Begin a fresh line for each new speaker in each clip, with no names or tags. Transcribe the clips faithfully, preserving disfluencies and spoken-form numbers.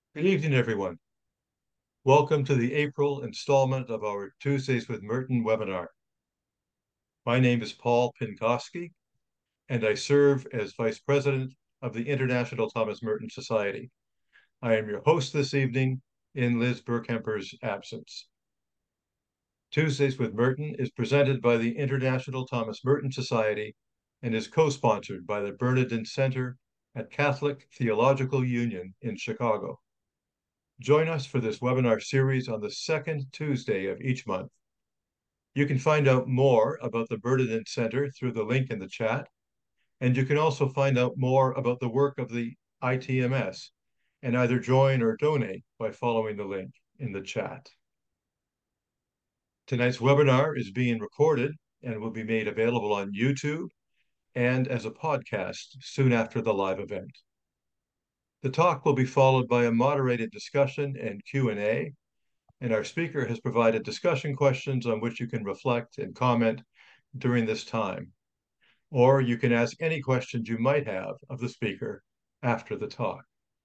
Good evening, everyone. Welcome to the April installment of our Tuesdays with Merton webinar. My name is Paul Pinkowski, and I serve as Vice President of the International Thomas Merton Society. I am your host this evening in Liz Burkemper's absence. Tuesdays with Merton is presented by the International Thomas Merton Society and is co-sponsored by the Bernardin Center at Catholic Theological Union in Chicago. Join us for this webinar series on the second Tuesday of each month. You can find out more about the Bernardin Center through the link in the chat, and you can also find out more about the work of the I T M S and either join or donate by following the link in the chat. Tonight's webinar is being recorded and will be made available on YouTube and as a podcast soon after the live event. The talk will be followed by a moderated discussion and Q and A, and our speaker has provided discussion questions on which you can reflect and comment during this time. Or you can ask any questions you might have of the speaker after the talk.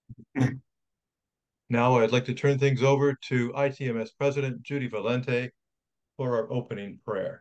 Now I'd like to turn things over to I T M S President Judy Valente for our opening prayer.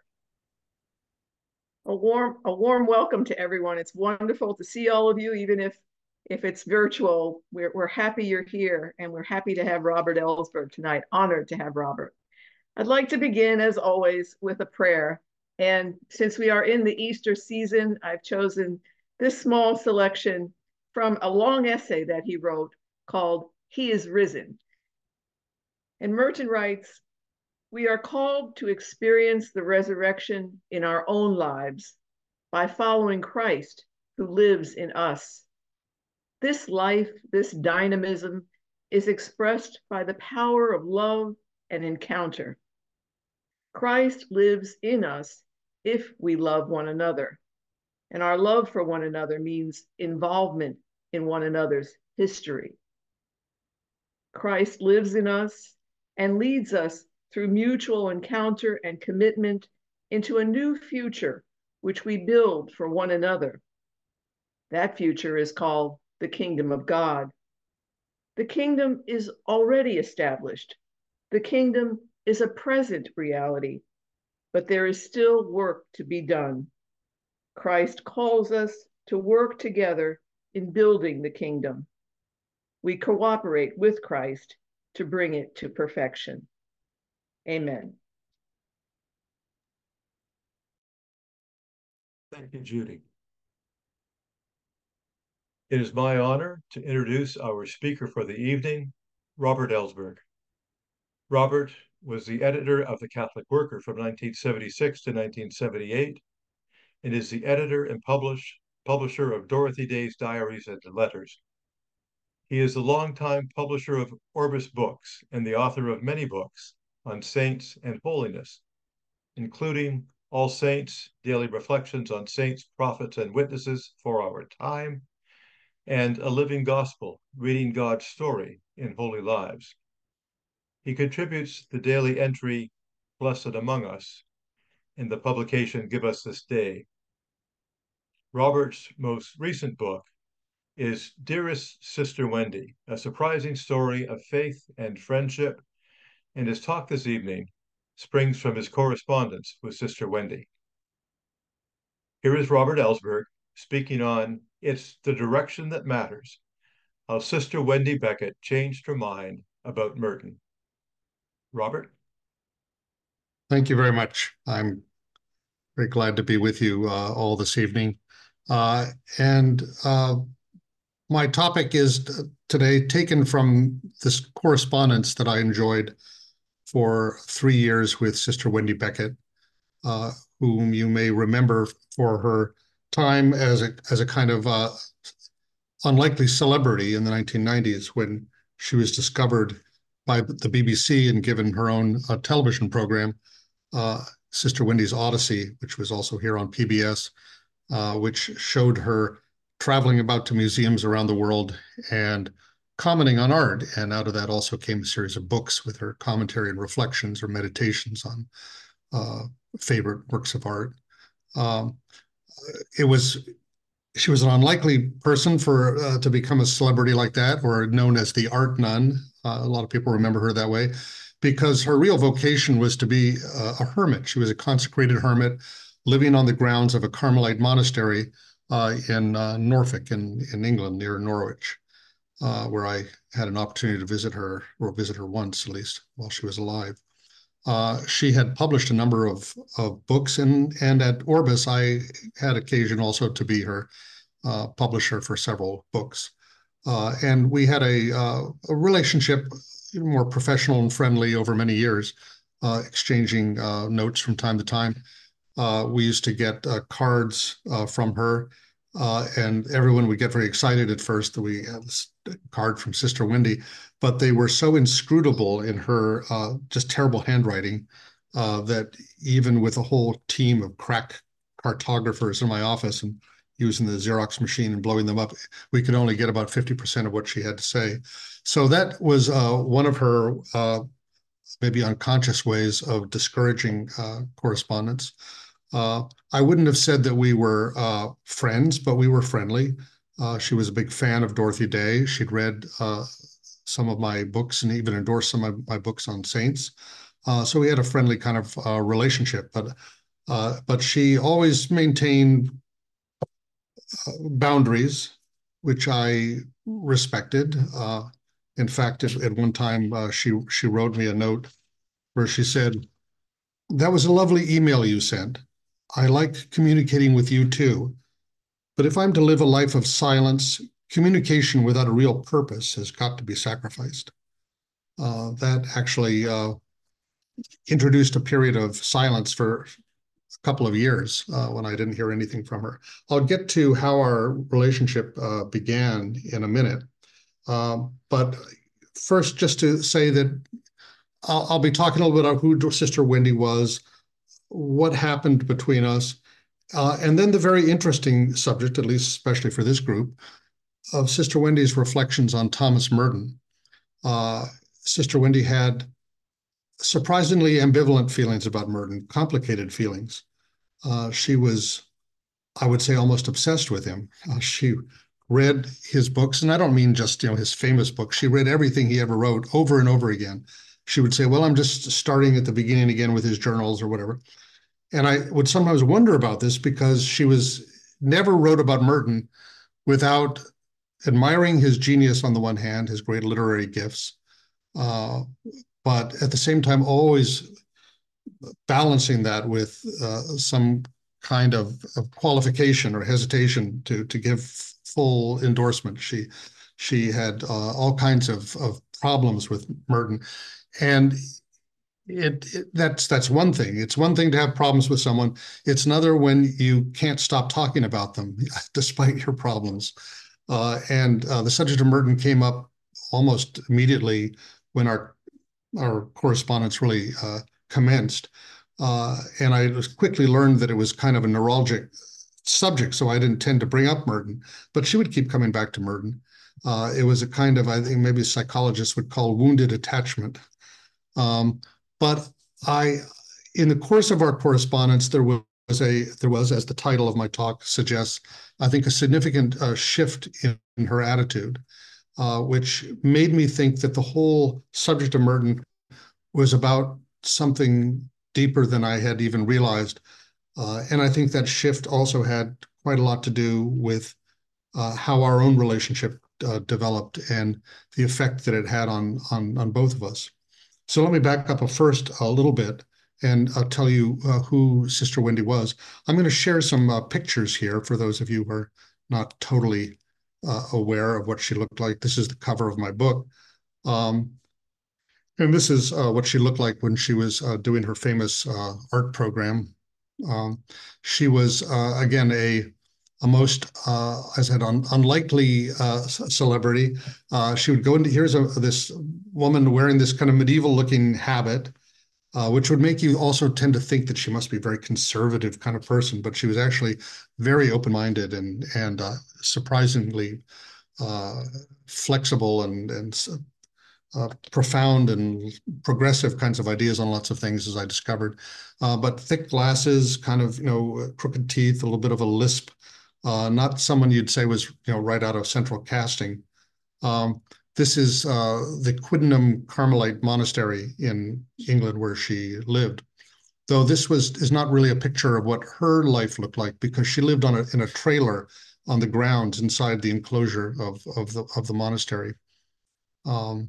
A warm, a warm welcome to everyone. It's wonderful to see all of you, even if if it's virtual. We're, we're happy you're here, and we're happy to have Robert Ellsberg tonight. Honored to have Robert. I'd like to begin, as always, with a prayer. And since we are in the Easter season, I've chosen this small selection from a long essay that he wrote called He is Risen. And Merton writes, "We are called to experience the resurrection in our own lives by following Christ who lives in us. This life, this dynamism is expressed by the power of love and encounter. Christ lives in us if we love one another, and our love for one another means involvement in one another's history. Christ lives in us and leads us through mutual encounter and commitment into a new future, which we build for one another. That future is called the kingdom of God. The kingdom is already established. The kingdom is a present reality, but there is still work to be done. Christ calls us to work together in building the kingdom. We cooperate with Christ to bring it to perfection. Amen."
Thank you, Judy. It is my honor to introduce our speaker for the evening, Robert Ellsberg. Robert was the editor of The Catholic Worker from nineteen seventy-six to nineteen seventy-eight and is the editor and publish, publisher of Dorothy Day's Diaries and Letters. He is the longtime publisher of Orbis Books and the author of many books on saints and holiness, including All Saints, Daily Reflections on Saints, Prophets, and Witnesses for Our Time, and A Living Gospel, Reading God's Story in Holy Lives. He contributes the daily entry, Blessed Among Us, in the publication Give Us This Day. Robert's most recent book is Dearest Sister Wendy, a surprising story of faith and friendship, and his talk this evening springs from his correspondence with Sister Wendy. Here is Robert Ellsberg speaking on It's the Direction That Matters, how Sister Wendy Beckett changed her mind about Merton. Robert?
Thank you very much. I'm very glad to be with you uh, all this evening. Uh, and uh, my topic is today taken from this correspondence that I enjoyed for three years with Sister Wendy Beckett, uh, whom you may remember for her time as a, as a kind of uh, unlikely celebrity in the nineteen nineties when she was discovered by the B B C and given her own uh, television program, uh, Sister Wendy's Odyssey, which was also here on P B S, uh, which showed her traveling about to museums around the world and commenting on art. And out of that also came a series of books with her commentary and reflections or meditations on uh, favorite works of art. Um, it was she was an unlikely person for uh, to become a celebrity like that, or known as the art nun. Uh, a lot of people remember her that way, because her real vocation was to be uh, a hermit. She was a consecrated hermit living on the grounds of a Carmelite monastery uh, in uh, Norfolk in, in England, near Norwich, uh, where I had an opportunity to visit her, or visit her once at least, while she was alive. Uh, she had published a number of, of books, and, and at Orbis, I had occasion also to be her uh, publisher for several books. Uh, and we had a, uh, a relationship, more professional and friendly over many years, uh, exchanging uh, notes from time to time. Uh, we used to get uh, cards uh, from her, uh, and everyone would get very excited at first that we had this card from Sister Wendy, but they were so inscrutable in her uh, just terrible handwriting uh, that even with a whole team of crack cartographers in my office and using the Xerox machine and blowing them up, we could only get about fifty percent of what she had to say. So that was uh, one of her uh, maybe unconscious ways of discouraging uh, correspondence. Uh, I wouldn't have said that we were uh, friends, but we were friendly. Uh, she was a big fan of Dorothy Day. She'd read uh, some of my books and even endorsed some of my books on saints. Uh, so we had a friendly kind of uh, relationship, but uh, but she always maintained boundaries, which I respected. Uh, in fact, at, at one time, uh, she she wrote me a note where she said, "That was a lovely email you sent. I like communicating with you too. But if I'm to live a life of silence, communication without a real purpose has got to be sacrificed." Uh, that actually uh, introduced a period of silence for a couple of years uh, when I didn't hear anything from her. I'll get to how our relationship uh, began in a minute. Um, but first, just to say that I'll, I'll be talking a little bit about who Sister Wendy was, what happened between us, uh, and then the very interesting subject, at least especially for this group, of Sister Wendy's reflections on Thomas Merton. Uh, Sister Wendy had surprisingly ambivalent feelings about Merton, complicated feelings. Uh, she was, I would say, almost obsessed with him. Uh, she read his books, and I don't mean just, you know, his famous books. She read everything he ever wrote over and over again. She would say, well, I'm just starting at the beginning again with his journals or whatever. And I would sometimes wonder about this because she was never wrote about Merton without admiring his genius on the one hand, his great literary gifts, uh, but at the same time always balancing that with uh, some kind of, of qualification or hesitation to to give full endorsement. She she had uh, all kinds of, of problems with Merton, and it, it that's that's one thing. It's one thing to have problems with someone. It's another when you can't stop talking about them despite your problems. Uh, and uh, the subject of Merton came up almost immediately when our our correspondence really uh, commenced. Uh, and I quickly learned that it was kind of a neuralgic subject, so I didn't tend to bring up Merton, but she would keep coming back to Merton. Uh, it was a kind of, I think maybe psychologists would call wounded attachment. Um, but I, in the course of our correspondence, there was a, there was, as the title of my talk suggests, I think a significant uh, shift in, in her attitude, uh, which made me think that the whole subject of Merton was about something deeper than I had even realized. Uh, and I think that shift also had quite a lot to do with uh, how our own relationship uh, developed and the effect that it had on, on, on both of us. So let me back up a first a little bit and I'll tell you uh, who Sister Wendy was. I'm going to share some uh, pictures here for those of you who are not totally uh, aware of what she looked like. This is the cover of my book. Um, And this is uh, what she looked like when she was uh, doing her famous uh, art program. Um, she was, uh, again, a, a most, uh, I said, un unlikely uh, celebrity. Uh, she would go into, here's a, this woman wearing this kind of medieval-looking habit, uh, which would make you also tend to think that she must be a very conservative kind of person, but she was actually very open-minded and, and uh, surprisingly uh, flexible and, and Uh, profound and progressive kinds of ideas on lots of things, as I discovered. Uh, but thick glasses, kind of, you know, crooked teeth, a little bit of a lisp, uh, not someone you'd say was, you know, right out of central casting. Um, this is uh, the Quiddenham Carmelite Monastery in England where she lived. Though this was is not really a picture of what her life looked like, because she lived on a, in a trailer on the grounds inside the enclosure of, of, the, of the monastery. Um,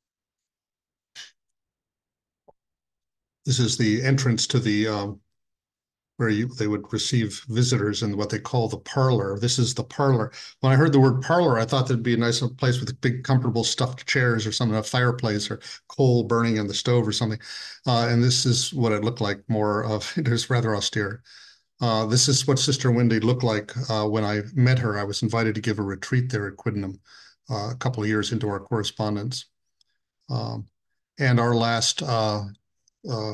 this is the entrance to the um, where you, they would receive visitors in what they call the parlor. This is the parlor. When I heard the word parlor, I thought there'd be a nice place with big, comfortable stuffed chairs or something, a fireplace or coal burning in the stove or something. Uh, and this is what it looked like, more of, it was rather austere. Uh, this is what Sister Wendy looked like uh, when I met her. I was invited to give a retreat there at Quiddenham uh, a couple of years into our correspondence. Um, and our last uh, uh,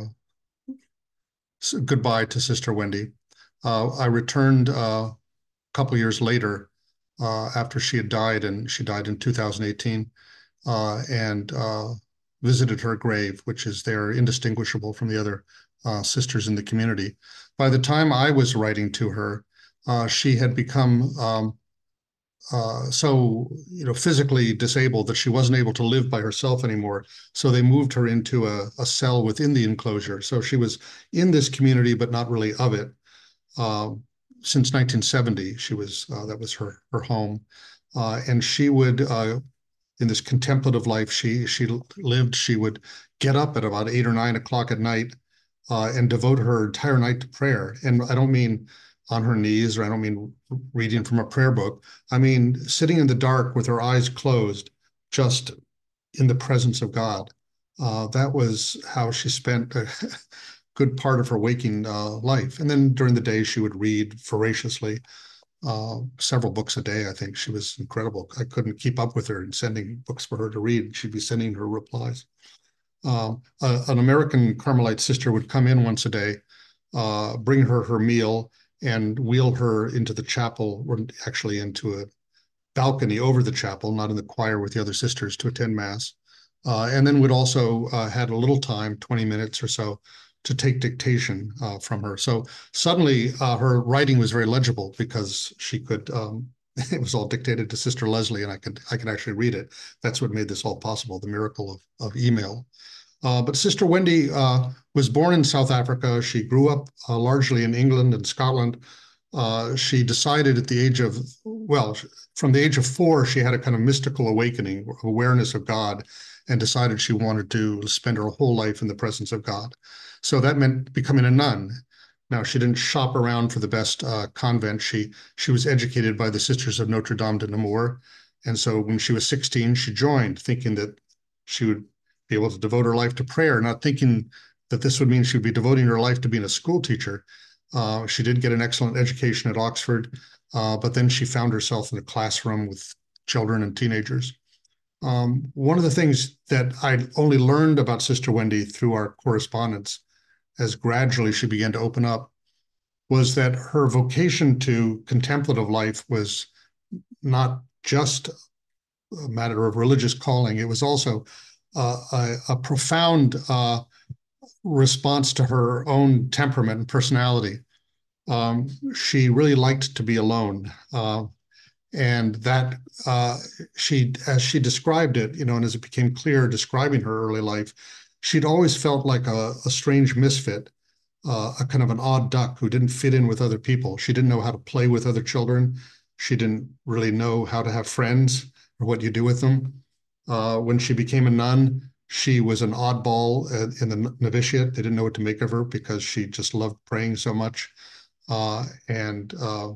goodbye to Sister Wendy. Uh, I returned uh, a couple years later uh, after she had died, and she died in two thousand eighteen, uh, and uh, visited her grave, which is there indistinguishable from the other uh, sisters in the community. By the time I was writing to her, uh, she had become um, uh, so you know physically disabled that she wasn't able to live by herself anymore. So they moved her into a, a cell within the enclosure. So she was in this community, but not really of it. Uh, since nineteen seventy, she was uh, that was her her home, uh, and she would uh, in this contemplative life she she lived. She would get up at about eight or nine o'clock at night uh, and devote her entire night to prayer. And I don't mean on her knees, or I don't mean reading from a prayer book. I mean sitting in the dark with her eyes closed, just in the presence of God. Uh, that was how she spent a good part of her waking uh, life. And then during the day, she would read voraciously, uh, several books a day. I think she was incredible. I couldn't keep up with her in sending books for her to read. She'd be sending her replies. Um, uh, an American Carmelite sister would come in once a day, uh, bring her her meal, and wheel her into the chapel, or actually into a balcony over the chapel, not in the choir with the other sisters, to attend Mass. Uh, and then would also uh, had a little time, twenty minutes or so, to take dictation uh, from her. So suddenly uh, her writing was very legible, because she could, um, it was all dictated to Sister Leslie, and I could I could actually read it. That's what made this all possible, the miracle of, of email. Uh, but Sister Wendy uh, was born in South Africa. She grew up uh, largely in England and Scotland. Uh, she decided at the age of, well, from the age of four, she had a kind of mystical awakening, awareness of God, and decided she wanted to spend her whole life in the presence of God. So that meant becoming a nun. Now, she didn't shop around for the best uh, convent. She, she was educated by the Sisters of Notre Dame de Namur. And so when she was sixteen, she joined, thinking that she would be able to devote her life to prayer, not thinking that this would mean she would be devoting her life to being a school teacher. Uh, she did get an excellent education at Oxford, uh, but then she found herself in a classroom with children and teenagers. Um, one of the things that I only learned about Sister Wendy through our correspondence, as gradually she began to open up, was that her vocation to contemplative life was not just a matter of religious calling. It was also uh, a, a profound uh, response to her own temperament and personality. Um, she really liked to be alone. Uh, and that uh, she, as she described it, you know, and as it became clear describing her early life, she'd always felt like a, a strange misfit, uh, a kind of an odd duck who didn't fit in with other people. She didn't know how to play with other children. She didn't really know how to have friends or what you do with them. Uh, when she became a nun, she was an oddball in the novitiate. They didn't know what to make of her because she just loved praying so much. Uh, and uh,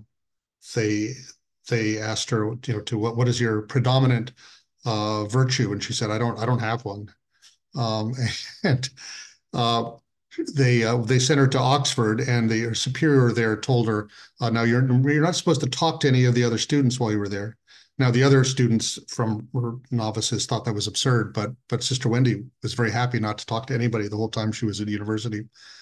they they asked her, you know, to what what is your predominant uh, virtue? And she said, I don't I don't have one. Um, and uh, they uh, they sent her to Oxford, and the superior there told her, uh, now you're you're not supposed to talk to any of the other students while you were there. Now, the other students from her novices thought that was absurd, but but Sister Wendy was very happy not to talk to anybody the whole time she was at university.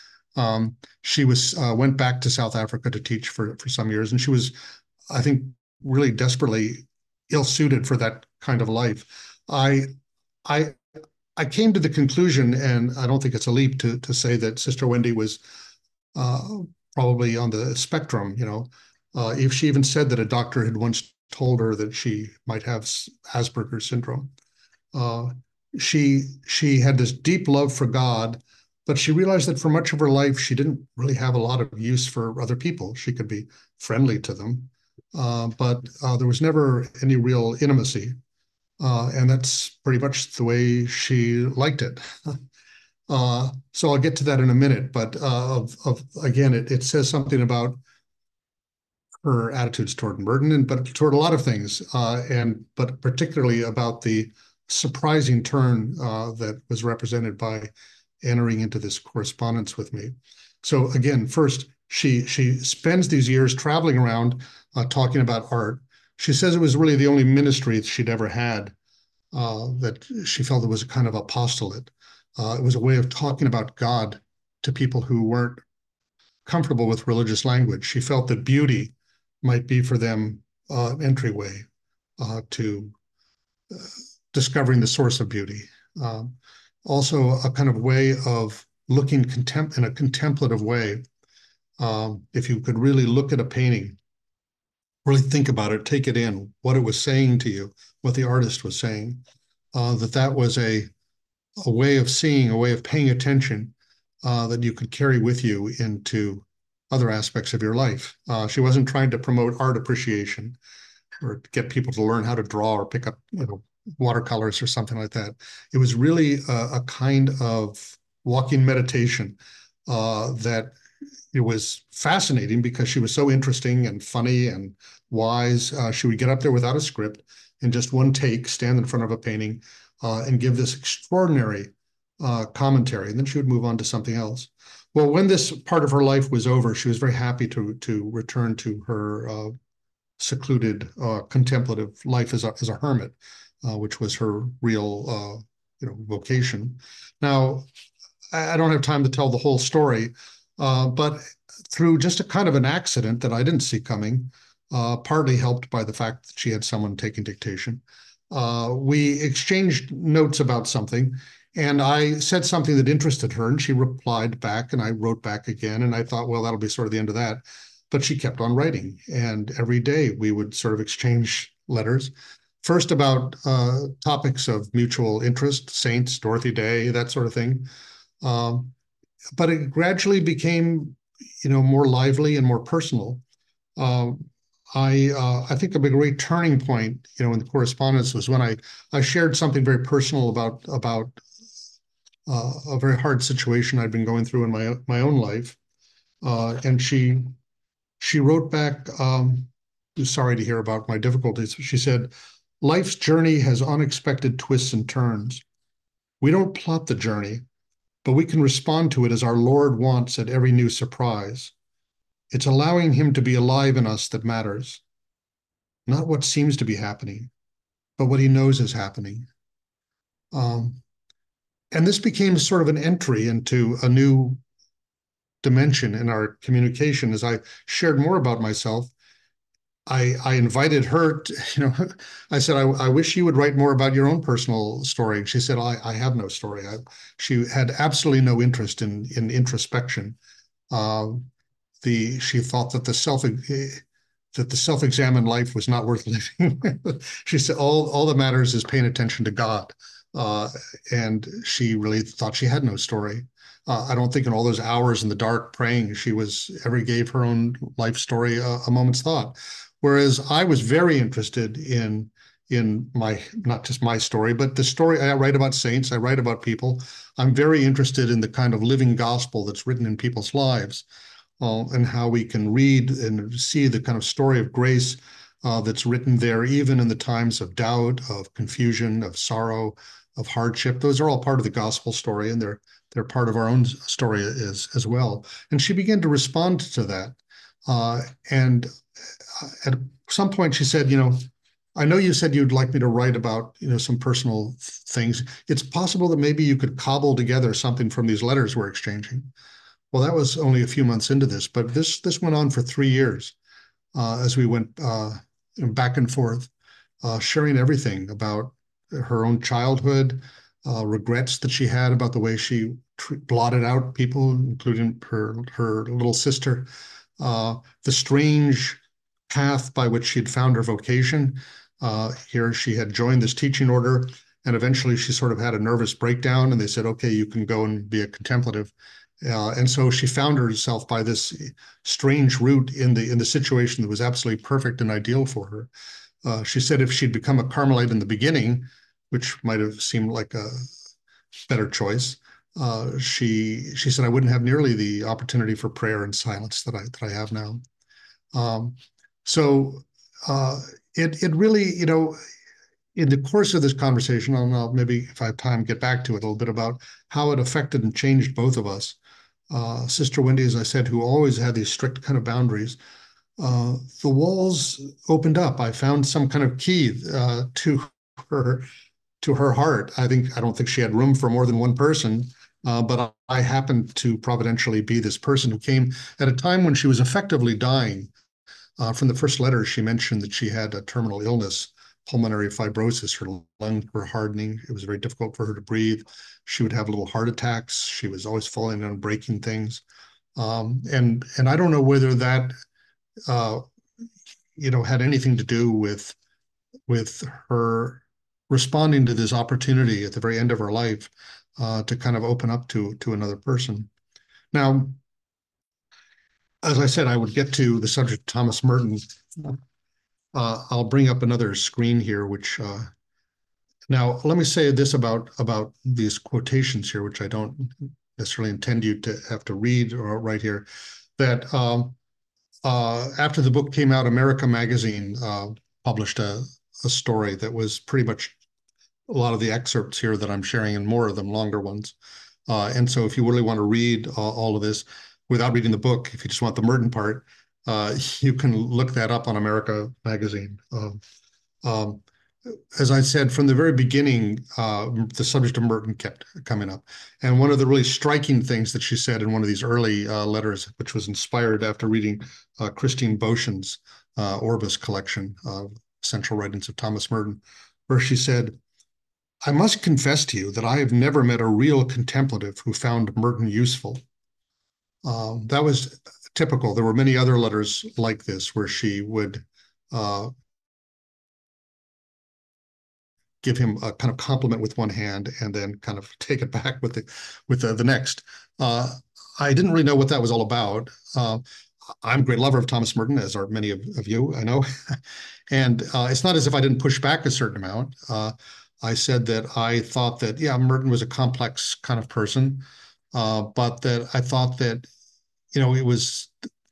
Um, she was uh, went back to South Africa to teach for, for some years, and she was, I think, really desperately ill-suited for that kind of life. I, I, I came to the conclusion, and I don't think it's a leap to to say that Sister Wendy was uh, probably on the spectrum, you know. Uh, if she even said that a doctor had once told her that she might have Asperger's syndrome. Uh, she she had this deep love for God, but she realized that for much of her life, she didn't really have a lot of use for other people. She could be friendly to them, uh, but uh, there was never any real intimacy. Uh, and that's pretty much the way she liked it. uh, so I'll get to that in a minute, but uh, of, of again, it, it says something about her attitudes toward Merton, and but toward a lot of things, uh, and but particularly about the surprising turn uh, that was represented by entering into this correspondence with me. So again, first, she she spends these years traveling around uh, talking about art. She says it was really the only ministry she'd ever had, uh, that she felt it was a kind of apostolate. Uh, it was a way of talking about God to people who weren't comfortable with religious language. She felt that beauty might be for them uh, entryway uh, to uh, discovering the source of beauty. Um, also, a kind of way of looking contem- in a contemplative way. Um, if you could really look at a painting, really think about it, take it in, what it was saying to you, what the artist was saying, uh, that that was a, a way of seeing, a way of paying attention uh, that you could carry with you into other aspects of your life. Uh, she wasn't trying to promote art appreciation or get people to learn how to draw or pick up, you know, watercolors or something like that. It was really a, a kind of walking meditation uh, that it was fascinating because she was so interesting and funny and wise. Uh, she would get up there without a script in just one take, stand in front of a painting uh, and give this extraordinary uh, commentary, and then she would move on to something else. Well, when this part of her life was over, she was very happy to to return to her uh, secluded, uh, contemplative life as a, as a hermit, uh, which was her real, uh, you know, vocation. Now, I don't have time to tell the whole story, uh, but through just a kind of an accident that I didn't see coming, uh, partly helped by the fact that she had someone taking dictation, uh, we exchanged notes about something. And I said something that interested her, and she replied back, and I wrote back again. And I thought, well, that'll be sort of the end of that. But she kept on writing. And every day we would sort of exchange letters, first about uh, topics of mutual interest, saints, Dorothy Day, that sort of thing. Um, but it gradually became, you know, more lively and more personal. Uh, I uh, I think a great turning point, you know, in the correspondence was when I I shared something very personal about about uh, a very hard situation I'd been going through in my my own life, uh, and she she wrote back. Um, sorry to hear about my difficulties. She said, "Life's journey has unexpected twists and turns. We don't plot the journey, but we can respond to it as our Lord wants at every new surprise. It's allowing him to be alive in us that matters, not what seems to be happening, but what he knows is happening." Um, and this became sort of an entry into a new dimension in our communication. As I shared more about myself, I, I invited her to, you know, I said, I, I wish you would write more about your own personal story. And she said, I, I have no story. I, she had absolutely no interest in, in introspection. Uh, the, she thought that the self, that the self-examined life was not worth living. She said, all, all that matters is paying attention to God. Uh, and she really thought she had no story. Uh, I don't think in all those hours in the dark praying, she was ever gave her own life story a, a moment's thought. Whereas I was very interested in in my, not just my story, but the story I write about saints, I write about people. I'm very interested in the kind of living gospel that's written in people's lives, uh, and how we can read and see the kind of story of grace uh, that's written there, even in the times of doubt, of confusion, of sorrow, of hardship. Those are all part of the gospel story, and they're they're part of our own story as, as well. And she began to respond to that. Uh, and at some point she said, you know, I know you said you'd like me to write about, you know, some personal things. It's possible that maybe you could cobble together something from these letters we're exchanging. Well, that was only a few months into this, but this this went on for three years uh, as we went uh, back and forth, uh, sharing everything about her own childhood, uh, regrets that she had about the way she blotted out people, including her her little sister, uh, the strange path by which she had found her vocation. Uh, here she had joined this teaching order, and eventually she sort of had a nervous breakdown, and they said, okay, you can go and be a contemplative. Uh, and so she found herself by this strange route in the in the situation that was absolutely perfect and ideal for her. Uh, she said if she'd become a Carmelite in the beginning, which might have seemed like a better choice, uh, she she said I wouldn't have nearly the opportunity for prayer and silence that I that I have now. Um, so uh, it it really, you know, in the course of this conversation, and I'll maybe, if I have time, get back to it a little bit about how it affected and changed both of us. Uh, Sister Wendy, as I said, who always had these strict kind of boundaries, uh, the walls opened up. I found some kind of key uh, to her to her heart. I think I don't think she had room for more than one person, uh, but I happened to providentially be this person who came at a time when she was effectively dying. Uh, from the first letter, she mentioned that she had a terminal illness, pulmonary fibrosis. Her lungs were hardening. It was very difficult for her to breathe. She would have little heart attacks. She was always falling and breaking things. Um, and and I don't know whether that uh, you know had anything to do with with her responding to this opportunity at the very end of her life uh, to kind of open up to to another person. Now, as I said, I would get to the subject of Thomas Merton. Uh, I'll bring up another screen here, which uh, now let me say this about about these quotations here, which I don't necessarily intend you to have to read or right here. That um, uh, after the book came out, America Magazine uh, published a, a story that was pretty much a lot of the excerpts here that I'm sharing, and more of them longer ones. Uh, and so, if you really want to read uh, all of this without reading the book, if you just want the Merton part, uh, you can look that up on America Magazine. Um, um, as I said, from the very beginning, uh, the subject of Merton kept coming up. And one of the really striking things that she said in one of these early uh, letters, which was inspired after reading uh, Christine Beauchamp's uh, Orbis collection of Central Writings of Thomas Merton, where she said, I must confess to you that I have never met a real contemplative who found Merton useful. Uh, that was typical. There were many other letters like this where she would uh, give him a kind of compliment with one hand and then kind of take it back with the with the, the next. Uh, I didn't really know what that was all about. Uh, I'm a great lover of Thomas Merton, as are many of, of you, I know. And uh, it's not as if I didn't push back a certain amount. Uh, I said that I thought that, yeah, Merton was a complex kind of person, uh, but that I thought that, you know, it was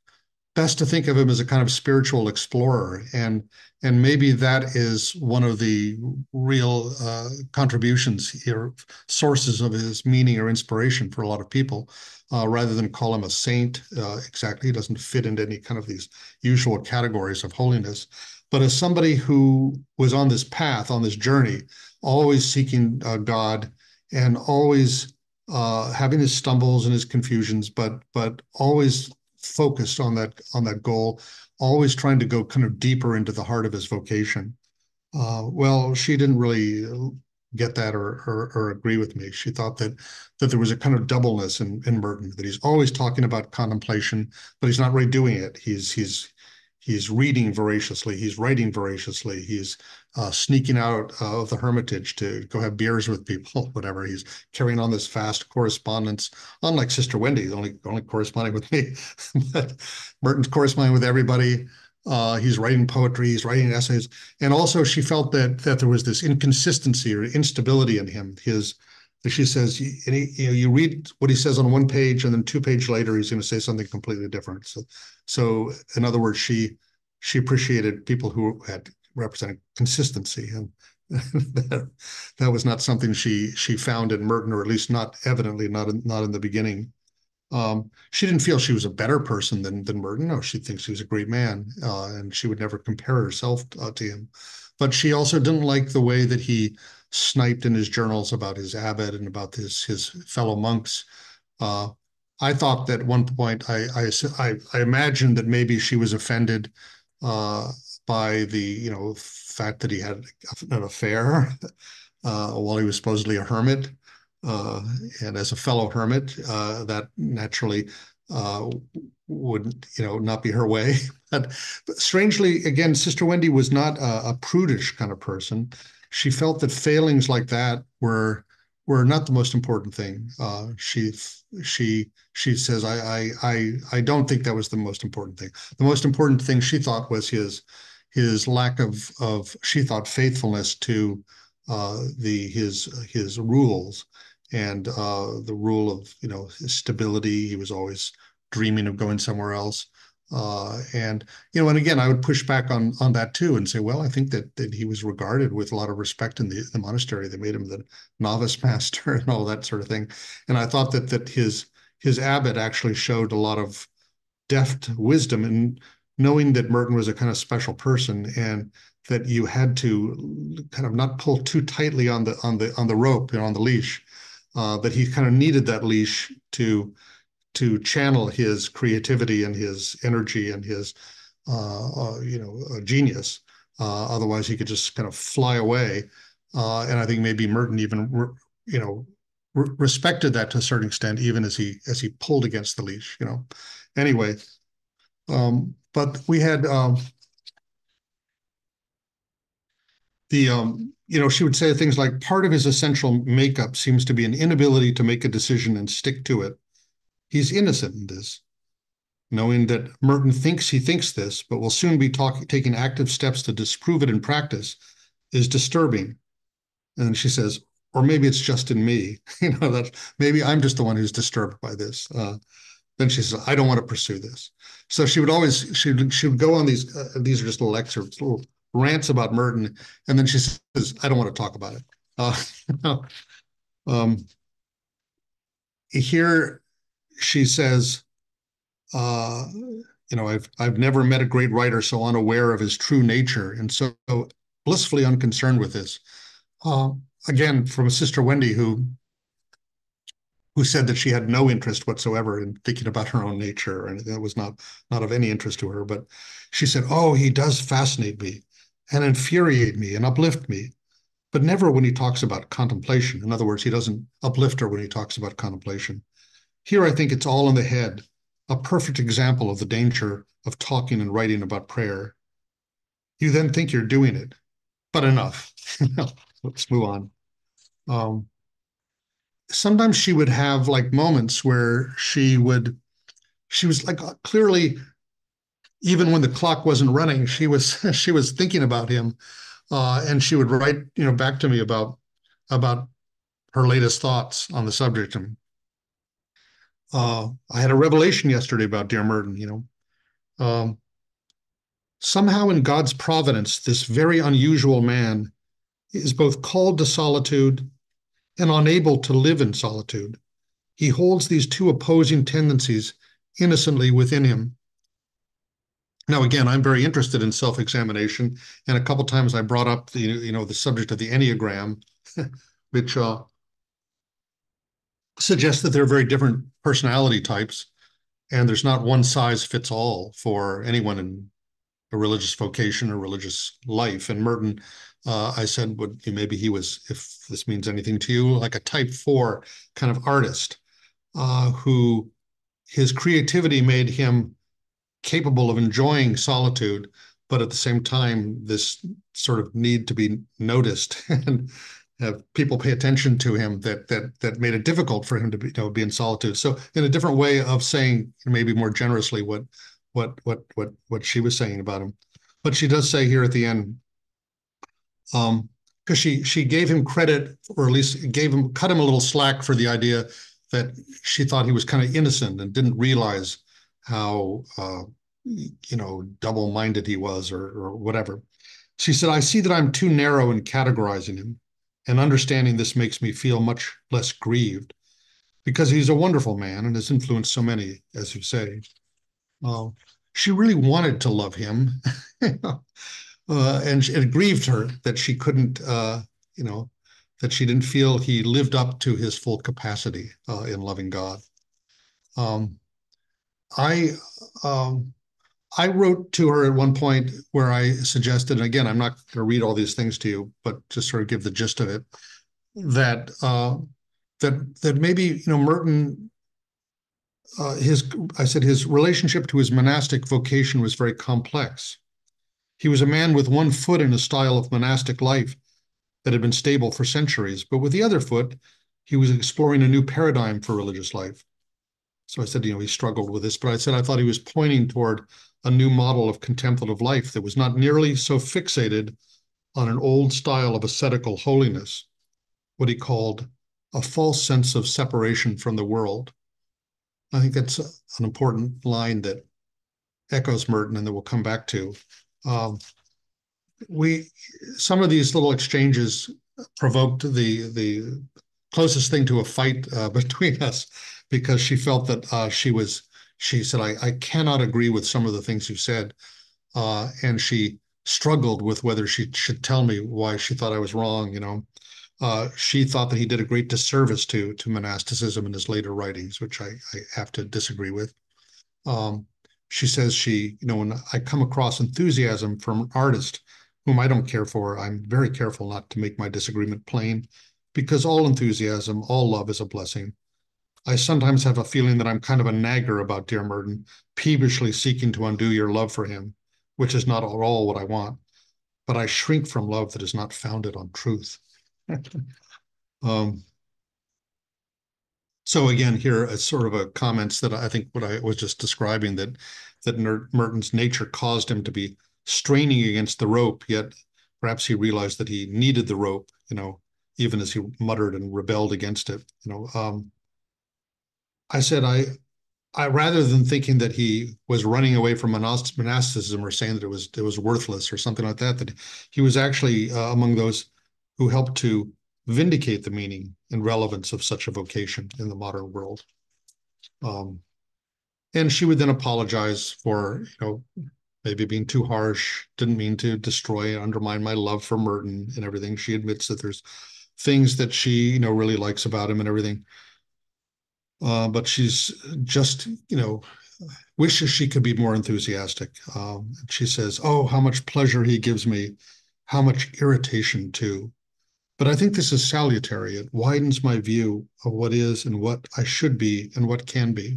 best to think of him as a kind of spiritual explorer. And and maybe that is one of the real uh, contributions here, sources of his meaning or inspiration for a lot of people, uh, rather than call him a saint. Uh, exactly, he doesn't fit into any kind of these usual categories of holiness. But as somebody who was on this path, on this journey, always seeking uh, God and always uh, having his stumbles and his confusions, but but always focused on that on that goal, always trying to go kind of deeper into the heart of his vocation. Uh, well, she didn't really get that or, or, or agree with me. She thought that that there was a kind of doubleness in, in Merton, that he's always talking about contemplation, but he's not really doing it. He's he's he's reading voraciously, he's writing voraciously, he's uh, sneaking out uh, of the hermitage to go have beers with people, whatever. He's carrying on this fast correspondence, unlike Sister Wendy, only only corresponding with me. But Merton's corresponding with everybody. Uh, he's writing poetry, he's writing essays. And also she felt that that there was this inconsistency or instability in him. His, she says, and he, you know, you read what he says on one page, and then two pages later, he's going to say something completely different. So, so in other words, she she appreciated people who had represented consistency, and that, that was not something she she found in Merton, or at least not evidently not in, not in the beginning. Um, she didn't feel she was a better person than than Merton. No, she thinks he was a great man, uh, and she would never compare herself uh, to him. But she also didn't like the way that he sniped in his journals about his abbot and about his his fellow monks. Uh, I thought that at one point, I, I I imagined that maybe she was offended uh, by the you know fact that he had an affair uh, while he was supposedly a hermit. Uh, and as a fellow hermit, uh, that naturally uh, would, you know, not be her way. But, but strangely, again, Sister Wendy was not a, a prudish kind of person. She felt that failings like that were were not the most important thing. Uh, she she she says, I, I I I don't think that was the most important thing. The most important thing she thought was his his lack of of she thought faithfulness to uh, the his his rules and uh, the rule of, you know, his stability. He was always dreaming of going somewhere else. Uh, and, you know, and again, I would push back on on that too and say, well, I think that that he was regarded with a lot of respect in the, the monastery. They made him the novice master and all that sort of thing. And I thought that that his his abbot actually showed a lot of deft wisdom in knowing that Merton was a kind of special person and that you had to kind of not pull too tightly on the on the on the rope and on the leash. Uh, that he kind of needed that leash to to channel his creativity and his energy and his uh, uh, you know uh, genius. Uh, otherwise, he could just kind of fly away. Uh, and I think maybe Merton even you know re respected that to a certain extent, even as he as he pulled against the leash. You know. Anyway, um, but we had um, the um, you know, she would say things like, part of his essential makeup seems to be an inability to make a decision and stick to it. He's innocent in this, knowing that Merton thinks he thinks this, but will soon be talk, taking active steps to disprove it in practice, is disturbing. And she says, or maybe it's just in me, you know, that maybe I'm just the one who's disturbed by this. Uh, then she says, I don't want to pursue this. So she would always, she would, she would go on these, uh, these are just little excerpts, little rants about Merton. And then she says, I don't want to talk about it. Uh, um, here she says, uh, you know, I've, I've never met a great writer so unaware of his true nature and so blissfully unconcerned with this. Uh, again, from Sister Wendy, who who said that she had no interest whatsoever in thinking about her own nature or anything. That was not, not of any interest to her. But she said, oh, he does fascinate me and infuriate me and uplift me, but never when he talks about contemplation. In other words, he doesn't uplift her when he talks about contemplation. Here, I think it's all in the head, a perfect example of the danger of talking and writing about prayer. You then think you're doing it, but enough. Let's move on. Um, sometimes she would have like moments where she would, she was like clearly, even when the clock wasn't running, she was she was thinking about him, uh, and she would write, you know, back to me about about her latest thoughts on the subject. And uh, I had a revelation yesterday about dear Merton. You know, um, somehow in God's providence, this very unusual man is both called to solitude and unable to live in solitude. He holds these two opposing tendencies innocently within him. Now, again, I'm very interested in self-examination, and a couple times I brought up the, you know, the subject of the Enneagram, which uh, suggests that there are very different personality types, and there's not one size fits all for anyone in a religious vocation or religious life. And Merton, uh, I said, would maybe he was, if this means anything to you, like a type four kind of artist uh, who his creativity made him capable of enjoying solitude, but at the same time, this sort of need to be noticed and have people pay attention to him that that that made it difficult for him to be, you know, be in solitude. So in a different way of saying, maybe more generously, what what what what what she was saying about him. But she does say here at the end, um, because she she gave him credit, or at least gave him cut him a little slack for the idea that she thought he was kind of innocent and didn't realize how uh, you know double-minded he was, or or whatever. She said, I see that I'm too narrow in categorizing him, and understanding this makes me feel much less grieved, because he's a wonderful man and has influenced so many, as you say. Uh, she really wanted to love him, uh, and it grieved her that she couldn't, uh, you know, that she didn't feel he lived up to his full capacity uh, in loving God. Um, I um, I wrote to her at one point where I suggested, and again, I'm not going to read all these things to you, but just sort of give the gist of it, that uh, that that maybe, you know, Merton uh, his, I said his relationship to his monastic vocation was very complex. He was a man with one foot in a style of monastic life that had been stable for centuries, but with the other foot, he was exploring a new paradigm for religious life. So I said, you know, he struggled with this, but I said I thought he was pointing toward a new model of contemplative life that was not nearly so fixated on an old style of ascetical holiness, what he called a false sense of separation from the world. I think that's an important line that echoes Merton and that we'll come back to. Um, we, some of these little exchanges provoked the, the closest thing to a fight uh, between us, because she felt that uh, she was, she said, I, I cannot agree with some of the things you said. Uh, and she struggled with whether she should tell me why she thought I was wrong, you know. Uh, she thought that he did a great disservice to, to monasticism in his later writings, which I, I have to disagree with. Um, she says she, you know, when I come across enthusiasm from an artist whom I don't care for, I'm very careful not to make my disagreement plain, because all enthusiasm, all love is a blessing. I sometimes have a feeling that I'm kind of a nagger about dear Merton, peevishly seeking to undo your love for him, which is not at all what I want. But I shrink from love that is not founded on truth. um, so again, here is sort of a comments that I think what I was just describing, that that Merton's nature caused him to be straining against the rope, yet perhaps he realized that he needed the rope, you know, even as he muttered and rebelled against it. You know, um, I said I. I, rather than thinking that he was running away from monasticism or saying that it was it was worthless or something like that, that he was actually uh, among those who helped to vindicate the meaning and relevance of such a vocation in the modern world. Um, and she would then apologize for, you know, maybe being too harsh, didn't mean to destroy and undermine my love for Merton and everything. She admits that there's things that she, you know, really likes about him and everything. Uh, but she's just, you know, wishes she could be more enthusiastic. Um, she says, oh, how much pleasure he gives me, how much irritation too. But I think this is salutary. It widens my view of what is and what I should be and what can be.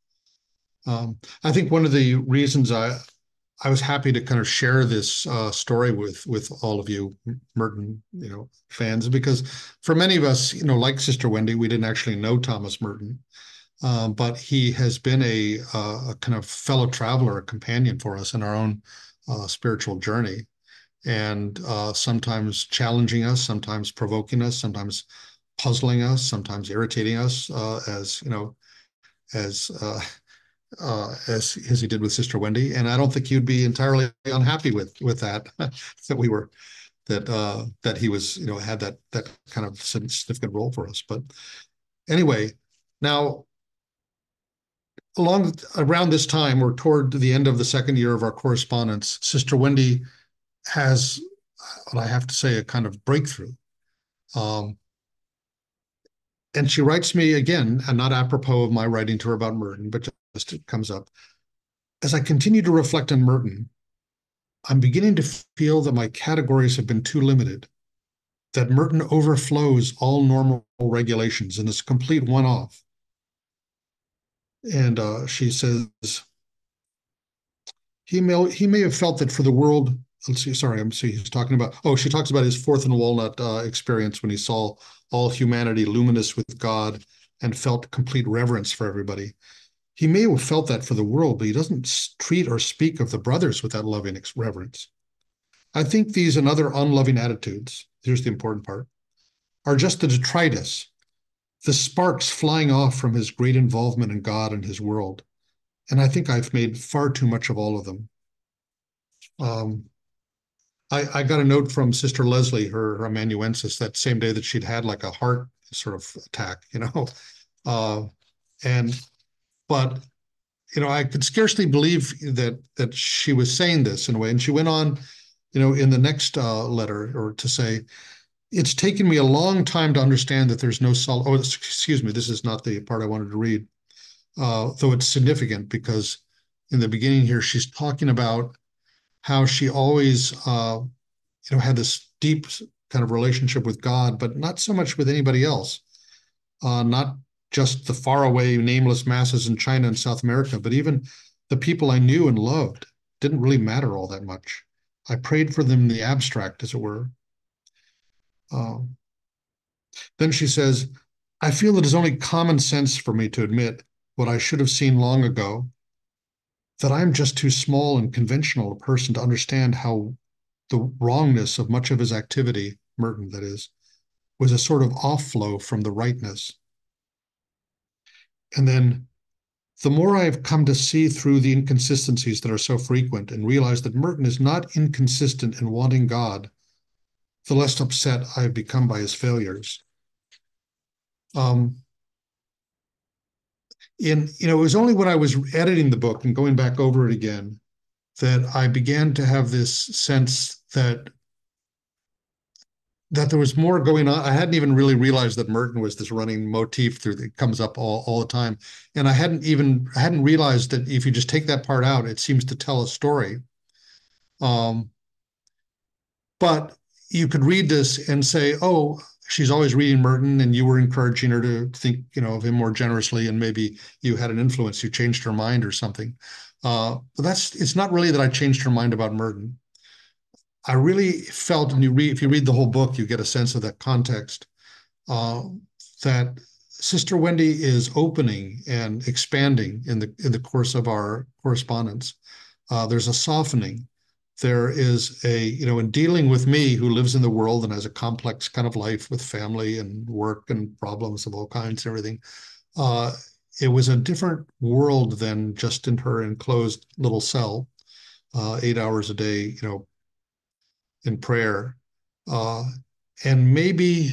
Um, I think one of the reasons I I was happy to kind of share this uh, story with with all of you Merton, you know, fans, because for many of us, you know, like Sister Wendy, we didn't actually know Thomas Merton, um, but he has been a, uh, a kind of fellow traveler, a companion for us in our own uh, spiritual journey, and uh, sometimes challenging us, sometimes provoking us, sometimes puzzling us, sometimes irritating us, uh, as you know, as uh, uh, as as he did with Sister Wendy, and I don't think you'd be entirely unhappy with with that that we were that uh, that he was, you know, had that that kind of significant role for us. But anyway, now along around this time, or toward the end of the second year of our correspondence, Sister Wendy has, what I have to say, a kind of breakthrough. Um, and she writes me again, and not apropos of my writing to her about Merton, but just it comes up. As I continue to reflect on Merton, I'm beginning to feel that my categories have been too limited, that Merton overflows all normal regulations and is a complete one-off. And uh, she says, he may, he may have felt that for the world, let's see, sorry, I'm see, he's talking about, oh, she talks about his Fourth and Walnut uh, experience when he saw all humanity luminous with God and felt complete reverence for everybody. He may have felt that for the world, but he doesn't treat or speak of the brothers with that loving reverence. I think these and other unloving attitudes, here's the important part, are just the detritus, the sparks flying off from his great involvement in God and his world. And I think I've made far too much of all of them. Um, I, I got a note from Sister Leslie, her, her amanuensis, that same day that she'd had like a heart sort of attack, you know. Uh, and, but, you know, I could scarcely believe that that she was saying this in a way. And she went on, you know, in the next uh, letter, or to say, it's taken me a long time to understand that there's no sol- oh, excuse me, this is not the part I wanted to read, uh, though it's significant because in the beginning here, she's talking about how she always, uh, you know, had this deep kind of relationship with God, but not so much with anybody else. Uh, not just the faraway, nameless masses in China and South America, but even the people I knew and loved didn't really matter all that much. I prayed for them in the abstract, as it were. Um, then she says, I feel it is only common sense for me to admit what I should have seen long ago, that I'm just too small and conventional a person to understand how the wrongness of much of his activity, Merton that is, was a sort of off-flow from the rightness. And then the more I have come to see through the inconsistencies that are so frequent and realize that Merton is not inconsistent in wanting God, the less upset I have become by his failures. Um, in, you know, it was only when I was editing the book and going back over it again that I began to have this sense that that there was more going on. I hadn't even really realized that Merton was this running motif through that comes up all, all the time. And I hadn't even, I hadn't realized that if you just take that part out, it seems to tell a story. Um, but you could read this and say, oh, she's always reading Merton and you were encouraging her to think, you know, of him more generously, and maybe you had an influence, you changed her mind or something. Uh, but that's, it's not really that I changed her mind about Merton. I really felt, and you read, if you read the whole book, you get a sense of that context, uh, that Sister Wendy is opening and expanding in the in the course of our correspondence. Uh, there's a softening. There is a, you know, in dealing with me, who lives in the world and has a complex kind of life with family and work and problems of all kinds and everything. Uh, it was a different world than just in her enclosed little cell, uh, eight hours a day, you know, in prayer. Uh, and maybe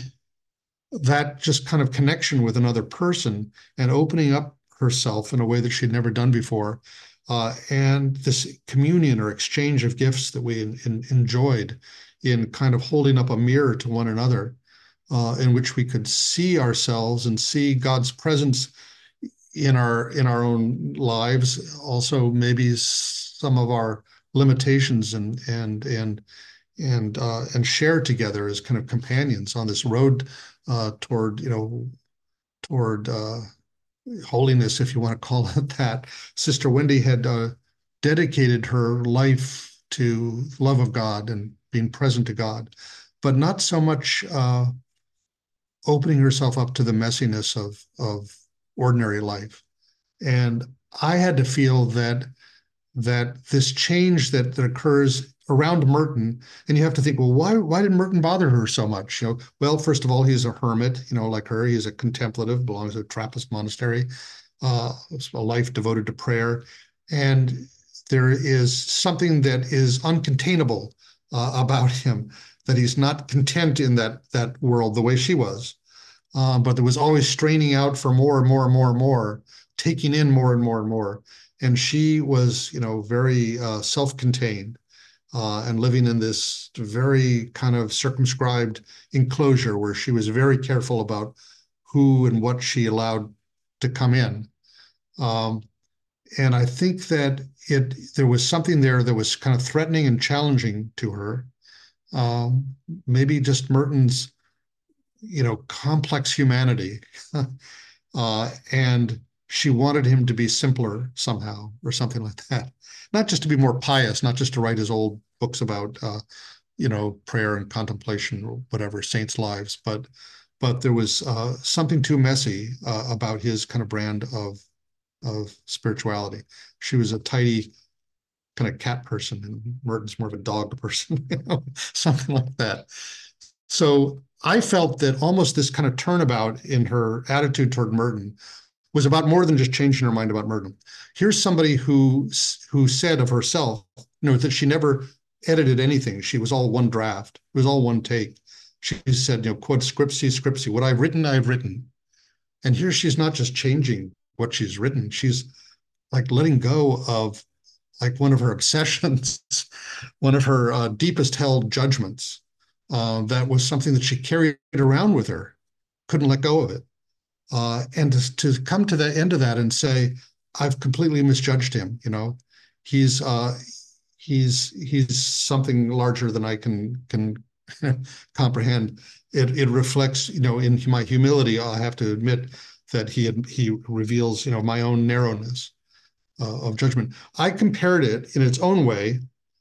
that just kind of connection with another person and opening up herself in a way that she'd never done before, uh, and this communion or exchange of gifts that we in, in, enjoyed in kind of holding up a mirror to one another, uh, in which we could see ourselves and see God's presence in our in our own lives, also maybe some of our limitations, and and and and uh, and share together as kind of companions on this road uh, toward, you know, toward uh, holiness, if you want to call it that. Sister Wendy had uh, dedicated her life to love of God and being present to God, but not so much uh, opening herself up to the messiness of of ordinary life. And I had to feel that that this change that, that occurs around Merton, and you have to think, well, why why did Merton bother her so much? You know, well, first of all, he's a hermit, you know, like her. He's a contemplative, belongs to a Trappist monastery, uh, a life devoted to prayer. And there is something that is uncontainable uh, about him, that he's not content in that that world the way she was. Uh, but there was always straining out for more and more and more and more, taking in more and more and more. And she was, you know, very uh, self-contained uh, and living in this very kind of circumscribed enclosure where she was very careful about who and what she allowed to come in. Um, and I think that it there was something there that was kind of threatening and challenging to her. Um, maybe just Merton's, you know, complex humanity. uh, and she wanted him to be simpler somehow, or something like that. Not just to be more pious, not just to write his old books about, uh, you know, prayer and contemplation or whatever, saints' lives, but but there was uh, something too messy uh, about his kind of brand of of spirituality. She was a tidy kind of cat person, and Merton's more of a dog person, you know, something like that. So I felt that almost this kind of turnabout in her attitude toward Merton was about more than just changing her mind about Merton. Here's somebody who who said of herself, you know, that she never edited anything. She was all one draft. It was all one take. She said, you know, quod scripsi, scripsi. What I've written, I've written. And here she's not just changing what she's written. She's like letting go of like one of her obsessions, one of her uh, deepest held judgments. Uh, that was something that she carried around with her, couldn't let go of it. Uh, and to, to come to the end of that and say, I've completely misjudged him. You know, he's uh, he's he's something larger than I can can comprehend. It it reflects, you know, in my humility, I have to admit that he had, he reveals, you know, my own narrowness uh, of judgment. I compared it in its own way,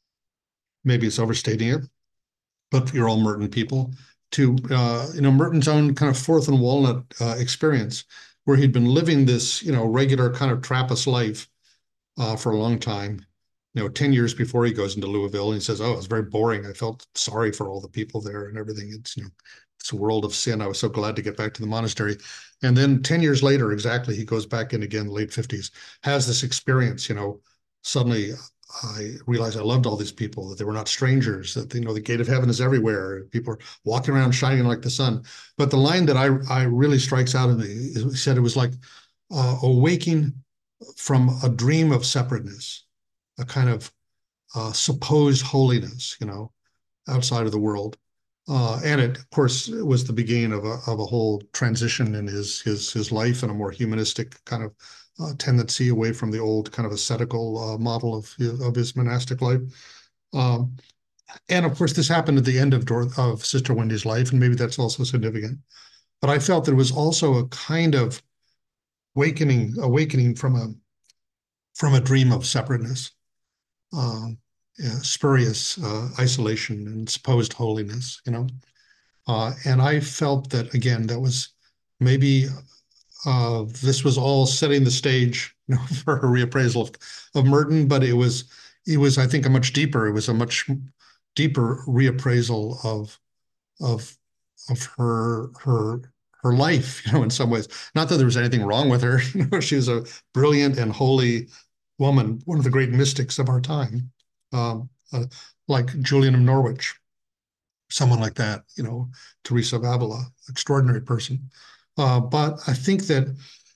maybe it's overstating it, but you're all Merton people, to, uh, you know, Merton's own kind of Fourth and Walnut uh, experience, where he'd been living this, you know, regular kind of Trappist life uh, for a long time. You know, ten years before he goes into Louisville, and he says, oh, it was very boring. I felt sorry for all the people there and everything. It's, you know, it's a world of sin. I was so glad to get back to the monastery. And then ten years later, exactly, he goes back in again, late fifties, has this experience, you know, suddenly I realized I loved all these people, that they were not strangers, that, you know, the gate of heaven is everywhere. People are walking around shining like the sun. But the line that I, I really strikes out at me is, he said it was like uh, awaking from a dream of separateness, a kind of uh, supposed holiness, you know, outside of the world. Uh, and it, of course, was the beginning of a, of a whole transition in his, his, his life and a more humanistic kind of uh, tendency away from the old kind of ascetical uh, model of, of his monastic life. Um, and of course, this happened at the end of, Dor of Sister Wendy's life, and maybe that's also significant. But I felt that it was also a kind of awakening, awakening from a, from a dream of separateness. Uh, yeah, spurious uh, isolation and supposed holiness, you know. Uh, and I felt that, again, that was maybe uh, this was all setting the stage, you know, for a reappraisal of, of Merton, but it was, it was, I think, a much deeper, it was a much deeper reappraisal of, of, of her, her, her life, you know, in some ways. Not that there was anything wrong with her. You know, she was a brilliant and holy woman, one of the great mystics of our time. Um, uh, like Julian of Norwich, someone like that, you know, Teresa of Avila, extraordinary person. Uh, but I think that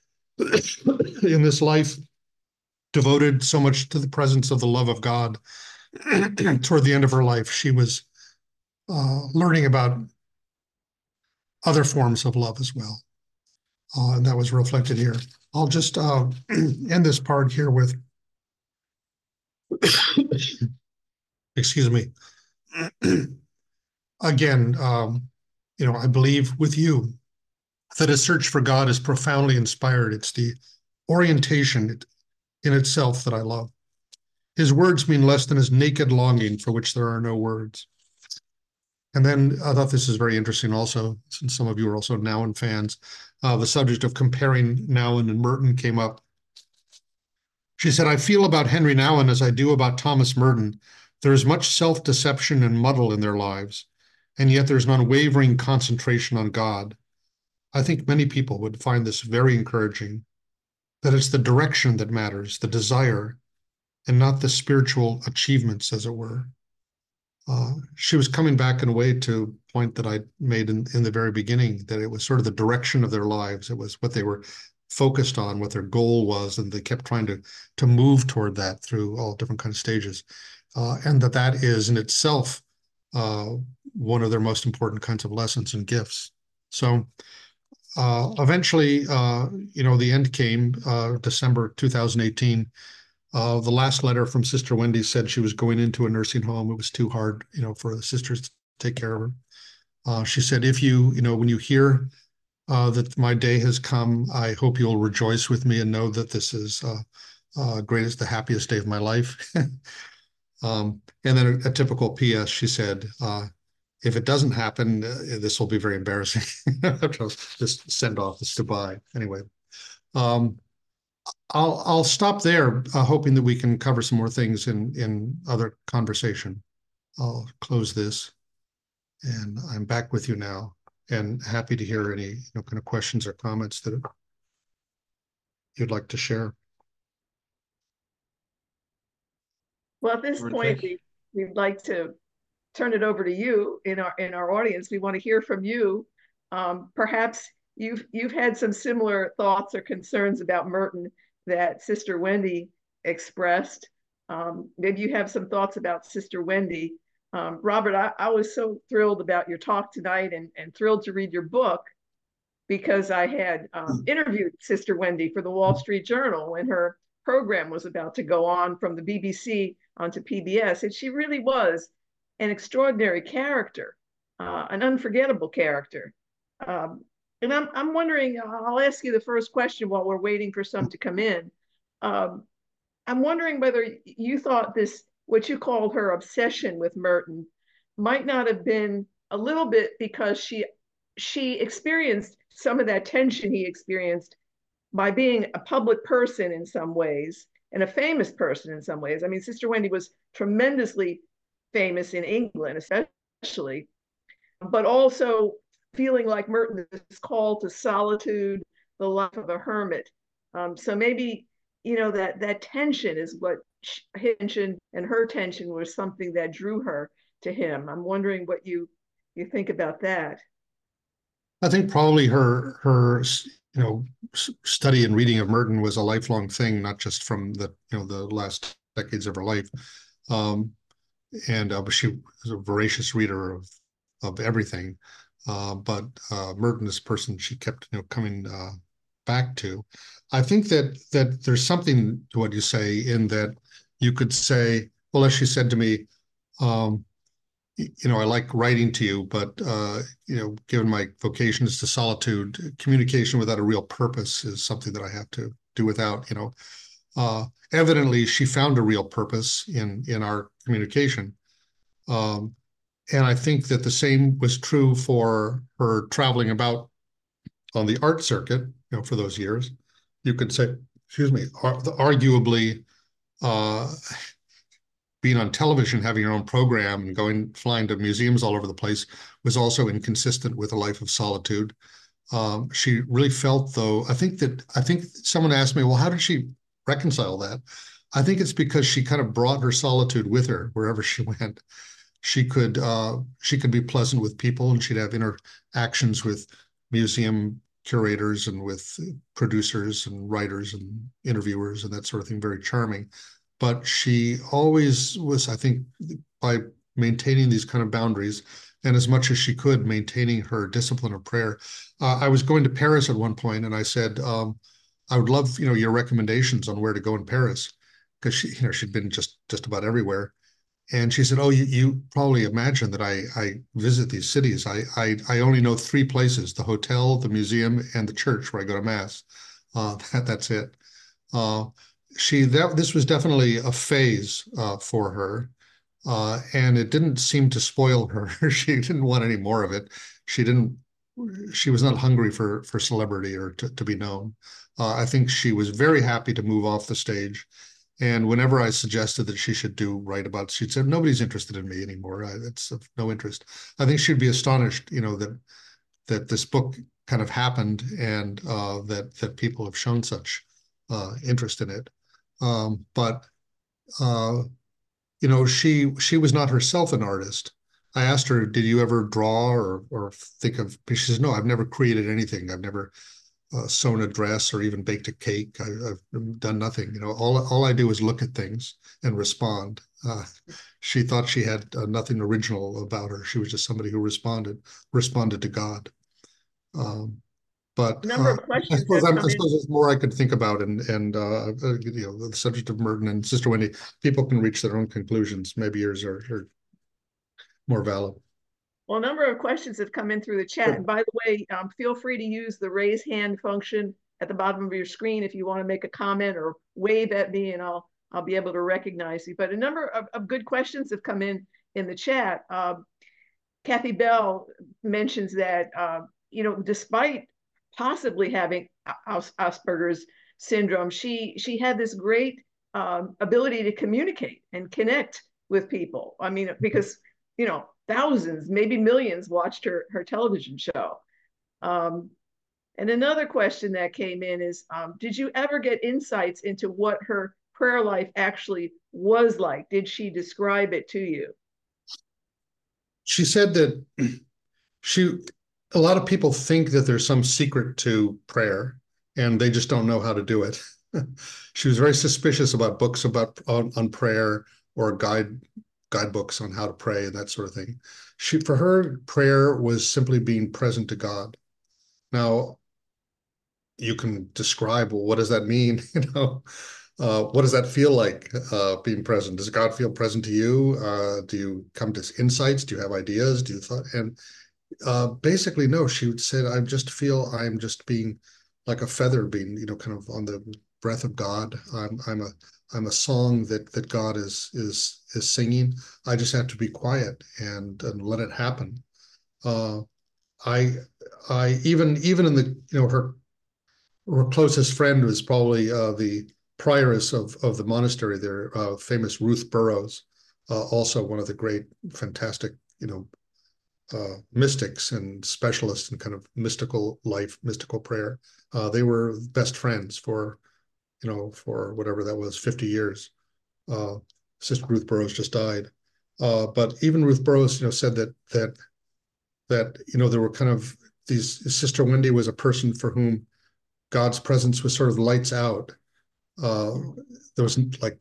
in this life devoted so much to the presence of the love of God, toward the end of her life, she was uh, learning about other forms of love as well. Uh, and that was reflected here. I'll just uh, end this part here with, excuse me. Again, um, you know, I believe with you that a search for God is profoundly inspired. It's the orientation in itself that I love. His words mean less than his naked longing for which there are no words. And then I thought this is very interesting also, since some of you are also Nouwen fans. Uh, the subject of comparing Nouwen and Merton came up. She said, I feel about Henry Nouwen as I do about Thomas Merton. There is much self-deception and muddle in their lives, and yet there's an unwavering concentration on God. I think many people would find this very encouraging, that it's the direction that matters, the desire, and not the spiritual achievements, as it were. Uh, she was coming back in a way to a point that I made in, in the very beginning, that it was sort of the direction of their lives. It was what they were focused on, what their goal was, and they kept trying to, to move toward that through all different kinds of stages. Uh, and that that is in itself uh, one of their most important kinds of lessons and gifts. So uh, eventually, uh, you know, the end came, uh, December two thousand eighteen. Uh, the last letter from Sister Wendy said she was going into a nursing home. It was too hard, you know, for the sisters to take care of her. Uh, she said, if you, you know, when you hear uh, that my day has come, I hope you'll rejoice with me and know that this is uh, uh, greatest, the happiest day of my life. um, and then a, a typical P S, she said, uh, if it doesn't happen, uh, this will be very embarrassing. Just send off this goodbye. Anyway. Um, I'll I'll stop there, uh, hoping that we can cover some more things in in other conversation. I'll close this, and I'm back with you now, and happy to hear any, you know, kind of questions or comments that you'd like to share.
Well, at this
Robert,
point, we, we'd like to turn it over to you in our in our audience. We want to hear from you. Um, perhaps you've you've had some similar thoughts or concerns about Merton that Sister Wendy expressed. Um, maybe you have some thoughts about Sister Wendy. Um, Robert, I, I was so thrilled about your talk tonight, and, and thrilled to read your book, because I had um, interviewed Sister Wendy for the Wall Street Journal when her program was about to go on from the B B C onto P B S. And she really was an extraordinary character, uh, an unforgettable character. Um, And I'm, I'm wondering, I'll ask you the first question while we're waiting for some to come in. Um, I'm wondering whether you thought this, what you called her obsession with Merton, might not have been a little bit because she she experienced some of that tension he experienced by being a public person in some ways and a famous person in some ways. I mean, Sister Wendy was tremendously famous in England, especially, but also feeling like Merton is called to solitude, the life of a hermit. Um, so maybe, you know, that that tension is what his tension and her tension was something that drew her to him. I'm wondering what you you think about that.
I think probably her her you know study and reading of Merton was a lifelong thing, not just from the you know the last decades of her life. Um, and uh, she was a voracious reader of of everything. Uh, but uh, Merton is a person she kept you know coming uh, back to. I think that that there's something to what you say in that you could say, well, as she said to me, um, you know, I like writing to you, but uh, you know, given my vocation is to solitude, communication without a real purpose is something that I have to do without. You know, uh, evidently she found a real purpose in in our communication. Um, and I think that the same was true for her traveling about on the art circuit, you know, for those years. You could say, excuse me, arguably uh, being on television, having your own program and going, flying to museums all over the place was also inconsistent with a life of solitude. Um, she really felt, though, I think that, I think someone asked me, well, how did she reconcile that? I think it's because she kind of brought her solitude with her wherever she went. She could uh, she could be pleasant with people, and she'd have interactions with museum curators and with producers and writers and interviewers and that sort of thing, very charming. But she always was, I think, by maintaining these kind of boundaries and as much as she could, maintaining her discipline of prayer. Uh, I was going to Paris at one point, and I said, um, I would love, you know, your recommendations on where to go in Paris, because she, you know, she'd been just just about everywhere. And she said, oh, you, you probably imagine that I, I visit these cities. I, I, I only know three places: the hotel, the museum, and the church where I go to mass. Uh, that, that's it. Uh, she that this was definitely a phase uh, for her, uh, and it didn't seem to spoil her. She didn't want any more of it. She didn't. She was not hungry for for celebrity or to, to be known. Uh, I think she was very happy to move off the stage. And whenever I suggested that she should do write about, she'd said, nobody's interested in me anymore. I, it's of no interest. I think she'd be astonished, you know, that that this book kind of happened and uh, that that people have shown such uh, interest in it. Um, but uh, you know, she she was not herself an artist. I asked her, "Did you ever draw or or think of?" She says, "No, I've never created anything. I've never." Uh, sewn a dress or even baked a cake. I, I've done nothing. You know, all all I do is look at things and respond. Uh, she thought she had uh, nothing original about her. She was just somebody who responded responded to God. Um, but
A number
uh,
of
I
questions
suppose
have
I'm, I
come in.
suppose there's more I could think about, and and uh, you know, the subject of Merton and Sister Wendy. People can reach their own conclusions. Maybe yours are, are more valid.
Well, a number of questions have come in through the chat. And by the way, um, feel free to use the raise hand function at the bottom of your screen if you want to make a comment or wave at me, and I'll I'll be able to recognize you. But a number of, of good questions have come in in the chat. Uh, Kathy Bell mentions that, uh, you know, despite possibly having Asperger's syndrome, she she had this great um, ability to communicate and connect with people. I mean, because, you know, thousands, maybe millions watched her, her television show. Um, and another question that came in is, um, did you ever get insights into what her prayer life actually was like? Did she describe it to you?
She said that she, a lot of people think that there's some secret to prayer and they just don't know how to do it. She was very suspicious about books about on, on prayer or guide guidebooks on how to pray and that sort of thing. She, for her, prayer was simply being present to God. Now, you can describe, well, what does that mean? You know, uh, what does that feel like, uh, being present? Does God feel present to you? Uh, do you come to insights? Do you have ideas? Do you thought? And uh, basically, no, she said, I just feel I'm just being like a feather being, you know, kind of on the breath of God. I'm I'm a I'm a song that that God is is is singing. I just have to be quiet and and let it happen. Uh, I I even even in the you know her her closest friend was probably uh, the prioress of of the monastery there, uh, famous Ruth Burroughs, uh, also one of the great, fantastic, you know, uh, mystics and specialists in kind of mystical life, mystical prayer. Uh, they were best friends for, you know, for whatever that was, fifty years. Uh, Sister Ruth Burroughs just died. Uh, but even Ruth Burroughs, you know, said that that that you know there were kind of these. Sister Wendy was a person for whom God's presence was sort of lights out. Uh, there was like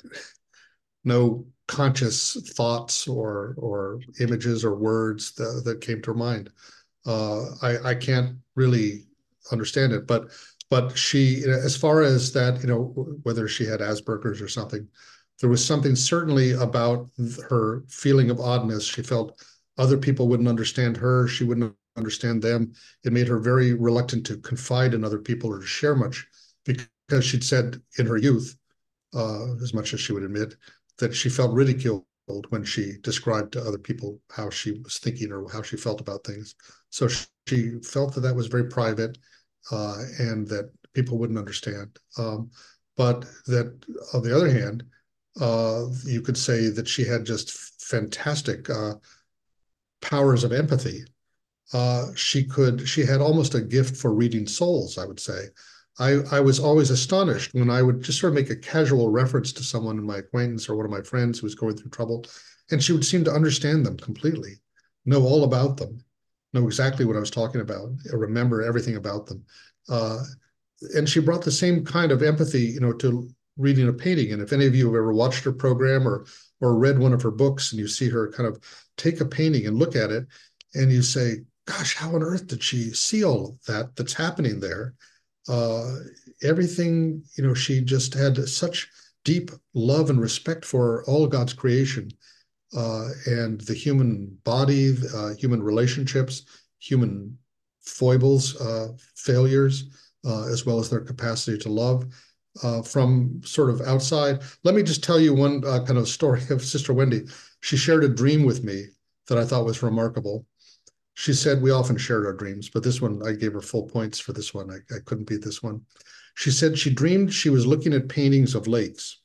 no conscious thoughts or or images or words that, that came to her mind. Uh, I, I can't really understand it, but but she, as far as that, you know, whether she had Asperger's or something, there was something certainly about her feeling of oddness. She felt other people wouldn't understand her. She wouldn't understand them. It made her very reluctant to confide in other people or to share much, because she'd said in her youth, uh, as much as she would admit, that she felt ridiculed when she described to other people how she was thinking or how she felt about things. So she felt that that was very private, uh, and that people wouldn't understand. Um, but that, on the other hand, uh, you could say that she had just fantastic uh, powers of empathy. Uh, she could, she had almost a gift for reading souls, I would say. I, I was always astonished when I would just sort of make a casual reference to someone in my acquaintance or one of my friends who was going through trouble, and she would seem to understand them completely, know all about them, know exactly what I was talking about, remember everything about them. Uh, and she brought the same kind of empathy, you know, to reading a painting. And if any of you have ever watched her program or or read one of her books, and you see her kind of take a painting and look at it, and you say, gosh, how on earth did she see all of that that's happening there? Uh, everything, you know, she just had such deep love and respect for all of God's creation, uh, and the human body, uh, human relationships, human foibles, uh, failures, uh, as well as their capacity to love, uh, from sort of outside. Let me just tell you one uh, kind of story of Sister Wendy. She shared a dream with me that I thought was remarkable. She said, we often shared our dreams, but this one, I gave her full points for this one. I, I couldn't beat this one. She said she dreamed she was looking at paintings of lakes.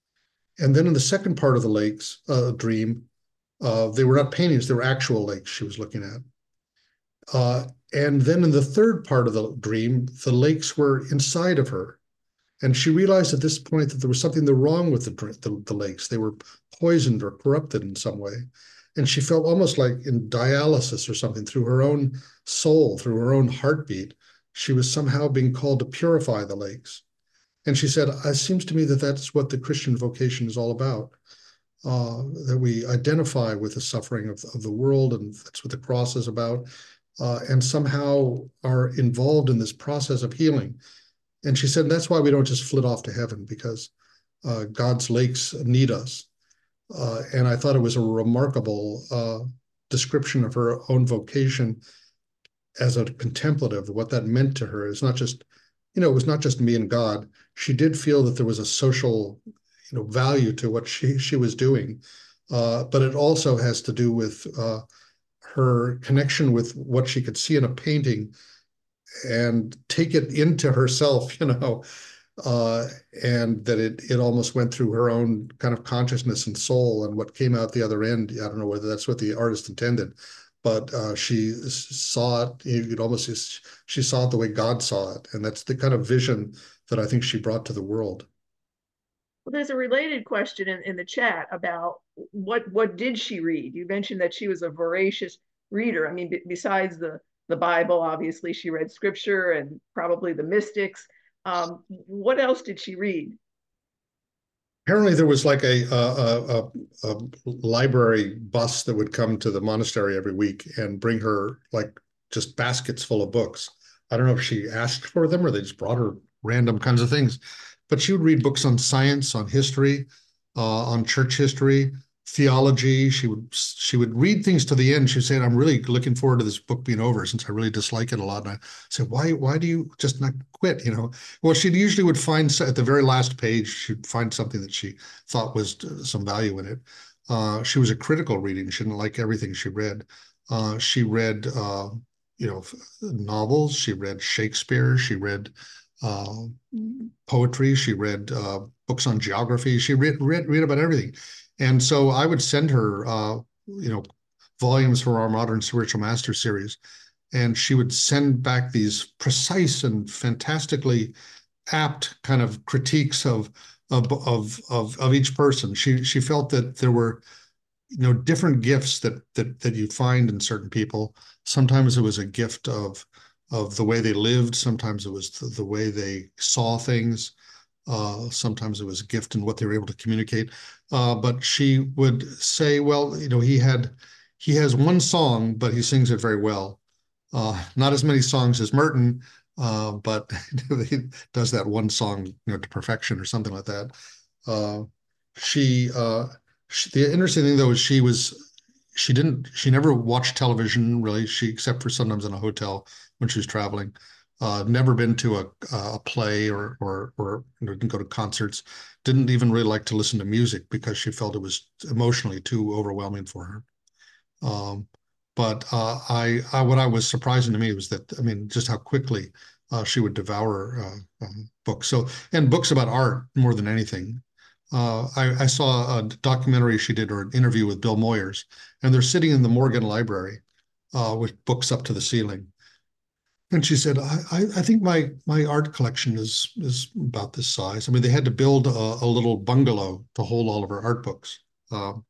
And then in the second part of the lakes uh, dream, uh, they were not paintings, they were actual lakes she was looking at. Uh, and then in the third part of the dream, the lakes were inside of her. And she realized at this point that there was something wrong with the, the, the lakes. They were poisoned or corrupted in some way. And she felt almost like in dialysis or something, through her own soul, through her own heartbeat. She was somehow being called to purify the lakes. And she said, it seems to me that that's what the Christian vocation is all about, uh, that we identify with the suffering of, of the world, and that's what the cross is about, uh, and somehow are involved in this process of healing. And she said, that's why we don't just flit off to heaven, because uh, God's lakes need us. Uh, and I thought it was a remarkable uh, description of her own vocation as a contemplative, what that meant to her. It's not just, you know, it was not just me and God. She did feel that there was a social, you know, value to what she, she was doing. Uh, but it also has to do with uh, her connection with what she could see in a painting and take it into herself, you know, uh, and that it it almost went through her own kind of consciousness and soul, and what came out the other end, I don't know whether that's what the artist intended, but uh, she saw it, you'd almost, she saw it the way God saw it, and that's the kind of vision that I think she brought to the world.
Well, there's a related question in, in the chat about what what did she read? You mentioned that she was a voracious reader. I mean, b- besides the the Bible, obviously she read scripture and probably the mystics. Um, what else did she read?
Apparently there was like a, a, a, a library bus that would come to the monastery every week and bring her like just baskets full of books. I don't know if she asked for them or they just brought her random kinds of things, but she would read books on science, on history, uh, on church history, theology. She would she would read things to the end. She'd say, "I'm really looking forward to this book being over, since I really dislike it a lot." And I said, "Why why do you just not quit?" You know, well, she usually would find at the very last page, she'd find something that she thought was some value in it. Uh, she was a critical reading. She didn't like everything she read. Uh, she read, uh, you know, novels. She read Shakespeare. She read uh, poetry. She read uh, books on geography. She read, read read about everything. And so I would send her, uh, you know, volumes for our Modern Spiritual Master series, and she would send back these precise and fantastically apt kind of critiques of of of of, of each person. She she felt that there were, you know, different gifts that that that you find in certain people. Sometimes it was a gift of of the way they lived. Sometimes it was the, the way they saw things. Uh, sometimes it was a gift in what they were able to communicate. Uh, but she would say, well, you know, he had, he has one song, but he sings it very well. Uh, not as many songs as Merton, uh, but he does that one song, you know, to perfection or something like that. Uh, she, uh, she, the interesting thing though is she was, she didn't, she never watched television really. She, except for sometimes in a hotel when she was traveling. Uh, never been to a, a play or or or you know, didn't go to concerts. Didn't even really like to listen to music because she felt it was emotionally too overwhelming for her. Um, but uh, I, I, what I was surprising to me was that, I mean, just how quickly uh, she would devour uh, um, books. So, and books about art more than anything. Uh, I, I saw a documentary she did, or an interview with Bill Moyers, and they're sitting in the Morgan Library uh, with books up to the ceiling. And she said, I, I think my my art collection is is about this size. I mean, they had to build a, a little bungalow to hold all of her art books. Um,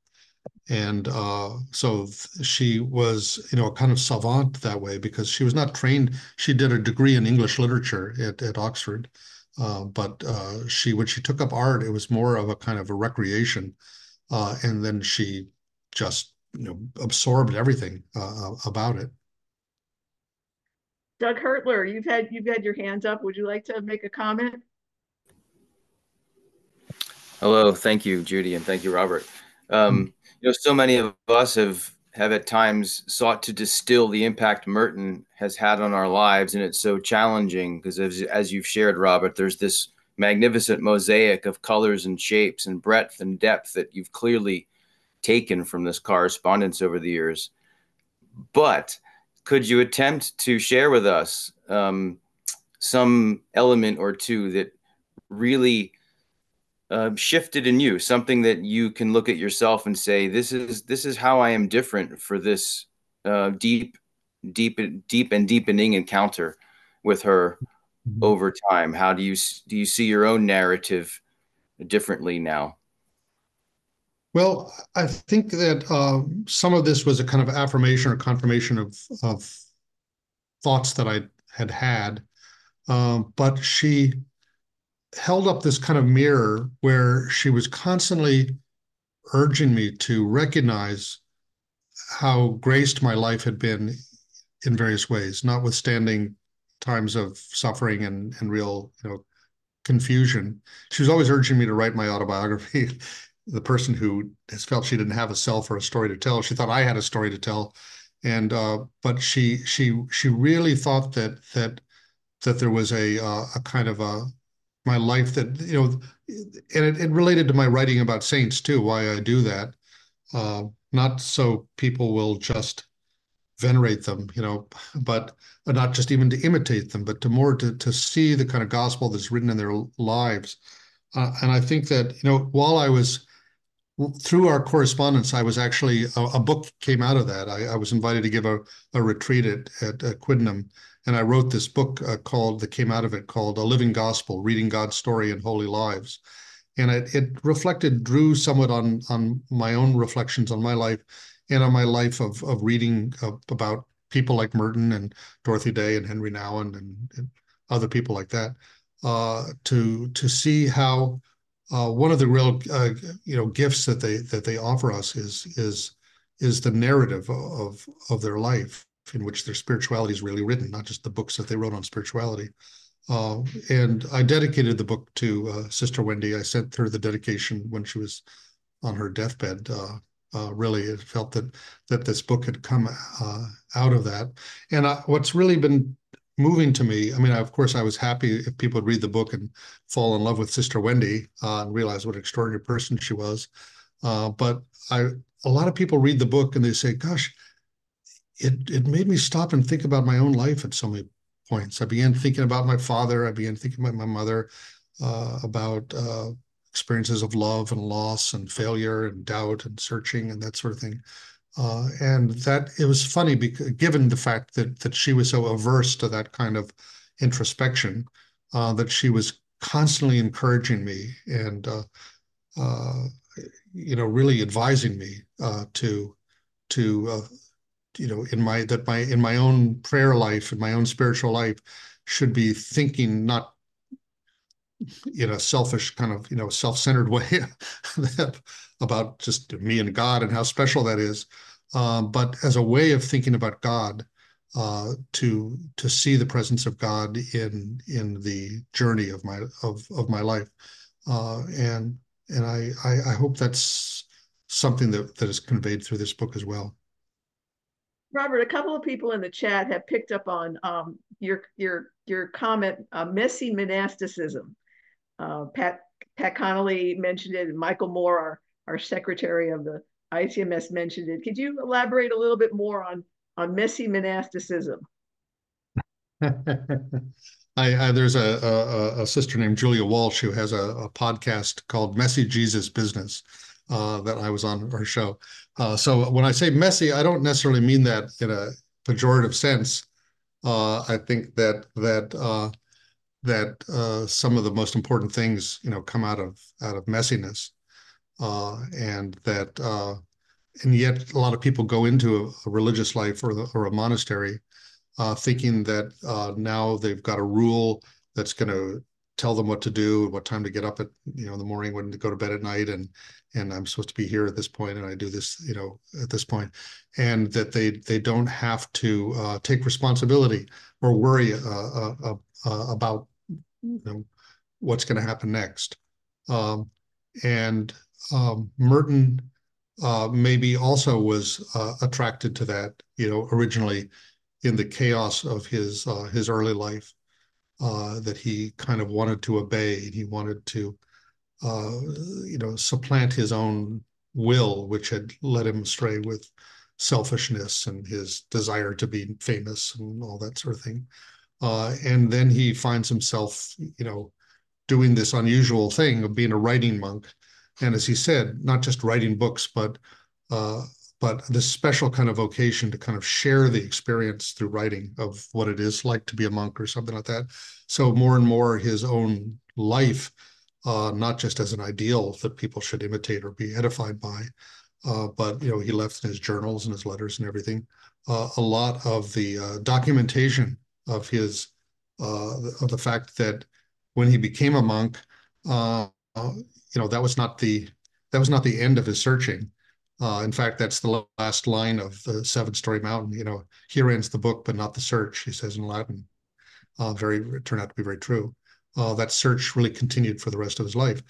and uh, so she was, you know, kind of savant that way, because she was not trained. She did a degree in English literature at, at Oxford. Uh, but uh, she, when she took up art, it was more of a kind of a recreation. Uh, and then she just, you know, absorbed everything uh, about it.
Doug Hertler, you've had you've had your hands up. Would you like to make a comment?
Hello, thank you, Judy, and thank you, Robert. Um, you know, so many of us have have at times sought to distill the impact Merton has had on our lives, and it's so challenging because, as, as you've shared, Robert, there's this magnificent mosaic of colors and shapes and breadth and depth that you've clearly taken from this correspondence over the years. But could you attempt to share with us um, some element or two that really uh, shifted in you, something that you can look at yourself and say, this is this is how I am different for this uh, deep, deep, deep and deepening encounter with her
Mm-hmm.
over time? How do you do you see your own narrative differently now?
Well, I think that uh, some of this was a kind of affirmation or confirmation of, of thoughts that I had had. Um, but she held up this kind of mirror where she was constantly urging me to recognize how graced my life had been in various ways, notwithstanding times of suffering and, and real, you know, confusion. She was always urging me to write my autobiography. The person who has felt she didn't have a self or a story to tell, she thought I had a story to tell. And uh, but she she she really thought that that that there was a uh, a kind of a my life that, you know, and it, it related to my writing about saints too, why I do that. Uh, not so people will just venerate them, you know, but not just even to imitate them, but to more to, to see the kind of gospel that's written in their lives. Uh, and I think that, you know, while I was through our correspondence, I was actually, a, a book came out of that. I, I was invited to give a, a retreat at, at, at Quidnam, and I wrote this book uh, called, that came out of it, called A Living Gospel, Reading God's Story in Holy Lives. And it, it reflected, drew somewhat on, on my own reflections on my life and on my life of, of reading uh, about people like Merton and Dorothy Day and Henry Nouwen and, and other people like that, uh, to, to see how uh, one of the real, uh, you know, gifts that they, that they offer us is, is, is the narrative of, of their life, in which their spirituality is really written, not just the books that they wrote on spirituality. Uh, and I dedicated the book to uh, Sister Wendy. I sent her the dedication when she was on her deathbed uh, Uh, really, it felt that that this book had come uh, out of that. And I, what's really been moving to me, I mean, of course, I was happy if people would read the book and fall in love with Sister Wendy uh, and realize what an extraordinary person she was. Uh, but I, a lot of people read the book and they say, "Gosh, it it made me stop and think about my own life at so many points. I began thinking about my father. I began thinking about my mother, uh, about uh, experiences of love and loss and failure and doubt and searching and that sort of thing." Uh, and that it was funny because given the fact that that she was so averse to that kind of introspection, uh, that she was constantly encouraging me and uh, uh, you know really advising me uh, to to uh, you know in my that my in my own prayer life and my own spiritual life should be thinking not in a selfish kind of you know self-centered way about just me and God and how special that is, um, but as a way of thinking about God, uh, to to see the presence of God in in the journey of my of of my life, uh, and and I, I I hope that's something that that is conveyed through this book as well.
Robert, a couple of people in the chat have picked up on um, your your your comment, uh, messy monasticism. Uh, Pat Pat Connolly mentioned it, and Michael Moore, our, our secretary of the I C M S, mentioned it. Could you elaborate a little bit more on on messy monasticism?
I, I there's a, a a sister named Julia Walsh who has a, a podcast called Messy Jesus Business uh, that I was on her show. Uh, so when I say messy, I don't necessarily mean that in a pejorative sense. Uh, I think that that uh, that uh, some of the most important things, you know, come out of out of messiness, uh, and that uh, and yet a lot of people go into a, a religious life or, the, or a monastery uh, thinking that uh, now they've got a rule that's going to tell them what to do, what time to get up at you know in the morning, when to go to bed at night, and and I'm supposed to be here at this point, and I do this you know at this point, and that they they don't have to uh, take responsibility or worry uh, uh, uh, about you know what's going to happen next. Um, and um, Merton uh, maybe also was uh, attracted to that, you know, originally in the chaos of his uh, his early life, uh, that he kind of wanted to obey. He wanted to, uh, you know, supplant his own will, which had led him astray with selfishness and his desire to be famous and all that sort of thing. Uh, and then he finds himself, you know, doing this unusual thing of being a writing monk. And as he said, not just writing books, but uh, but this special kind of vocation to kind of share the experience through writing of what it is like to be a monk or something like that. So more and more his own life, uh, not just as an ideal that people should imitate or be edified by, uh, but you know he left in his journals and his letters and everything uh, a lot of the uh, documentation of his uh, of the fact that when he became a monk, uh, you know that was not the that was not the end of his searching. Uh, in fact, that's the last line of the Seven Storey Mountain. You know, here ends the book, but not the search, he says in Latin. Uh, very, it turned out to be very true. Uh, that search really continued for the rest of his life.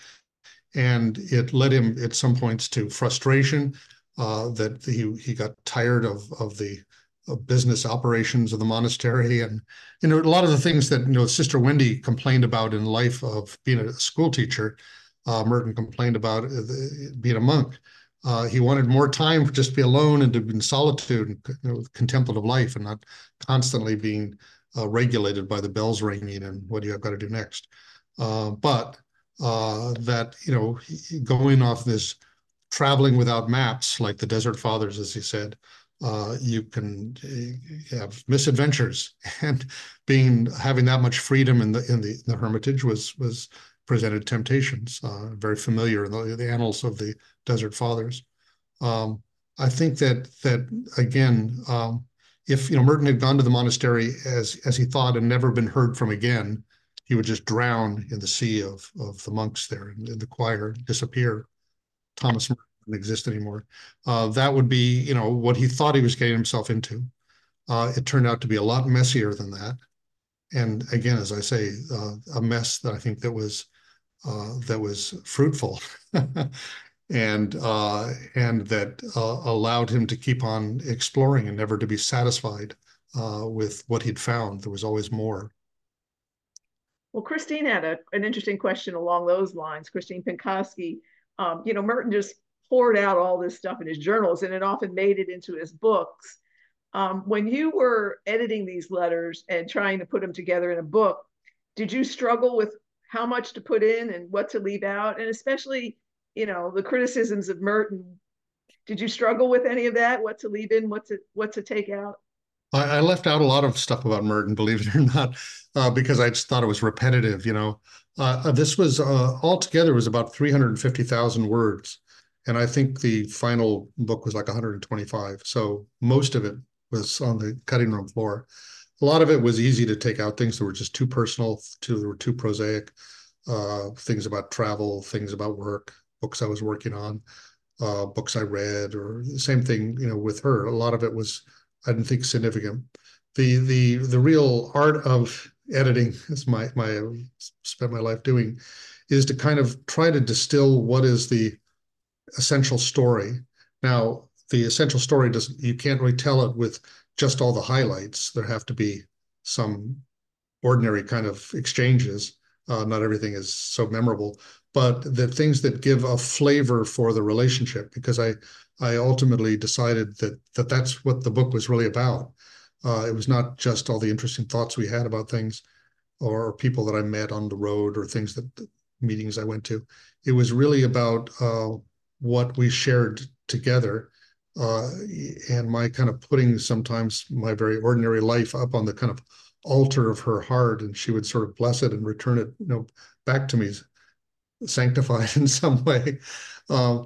And it led him at some points to frustration, uh, that he, he got tired of, of the of business operations of the monastery. And, you know, a lot of the things that, you know, Sister Wendy complained about in life of being a school teacher, uh, Merton complained about uh, being a monk. Uh, he wanted more time for just to be alone and to be in solitude and you know, contemplative life, and not constantly being uh, regulated by the bells ringing and what do you have got to do next. Uh, but uh, that, you know, going off this traveling without maps, like the Desert Fathers, as he said, uh, you can have misadventures, and being having that much freedom in the in the, the hermitage was was presented temptations, uh, very familiar in the, the annals of the Desert Fathers. Um, I think that that again, um, if you know Merton had gone to the monastery as as he thought and never been heard from again, he would just drown in the sea of of the monks there and, and the choir, disappear. Thomas Merton didn't exist anymore. Uh, that would be you know what he thought he was getting himself into. Uh, it turned out to be a lot messier than that. And again, as I say, uh, a mess that I think that was uh, that was fruitful. and uh, and that uh, allowed him to keep on exploring and never to be satisfied uh, with what he'd found. There was always more.
Well, Christine had a, an interesting question along those lines. Christine Pinkowski, um, you know, Merton just poured out all this stuff in his journals, and it often made it into his books. Um, when you were editing these letters and trying to put them together in a book, did you struggle with how much to put in and what to leave out? And especially, you know, the criticisms of Merton. Did you struggle with any of that? What to leave in, what to what to take out?
I, I left out a lot of stuff about Merton, believe it or not, uh, because I just thought it was repetitive. You know, uh, this was uh, altogether was about three hundred fifty thousand words, and I think the final book was like one hundred twenty-five. So most of it was on the cutting room floor. A lot of it was easy to take out, things that were just too personal, too, were too prosaic, uh, things about travel, things about work, books I was working on, uh, books I read, or the same thing, you know, with her. A lot of it was, I didn't think, significant. The the the real art of editing, as my my spent my life doing, is to kind of try to distill what is the essential story. Now, the essential story doesn't, you can't really tell it with just all the highlights. There have to be some ordinary kind of exchanges. Uh, not everything is so memorable, but the things that give a flavor for the relationship, because I, I ultimately decided that, that that's what the book was really about. Uh, it was not just all the interesting thoughts we had about things or people that I met on the road or things that, meetings I went to. It was really about uh, what we shared together, uh, and my kind of putting sometimes my very ordinary life up on the kind of altar of her heart, and she would sort of bless it and return it, you know, back to me, sanctified in some way. Uh,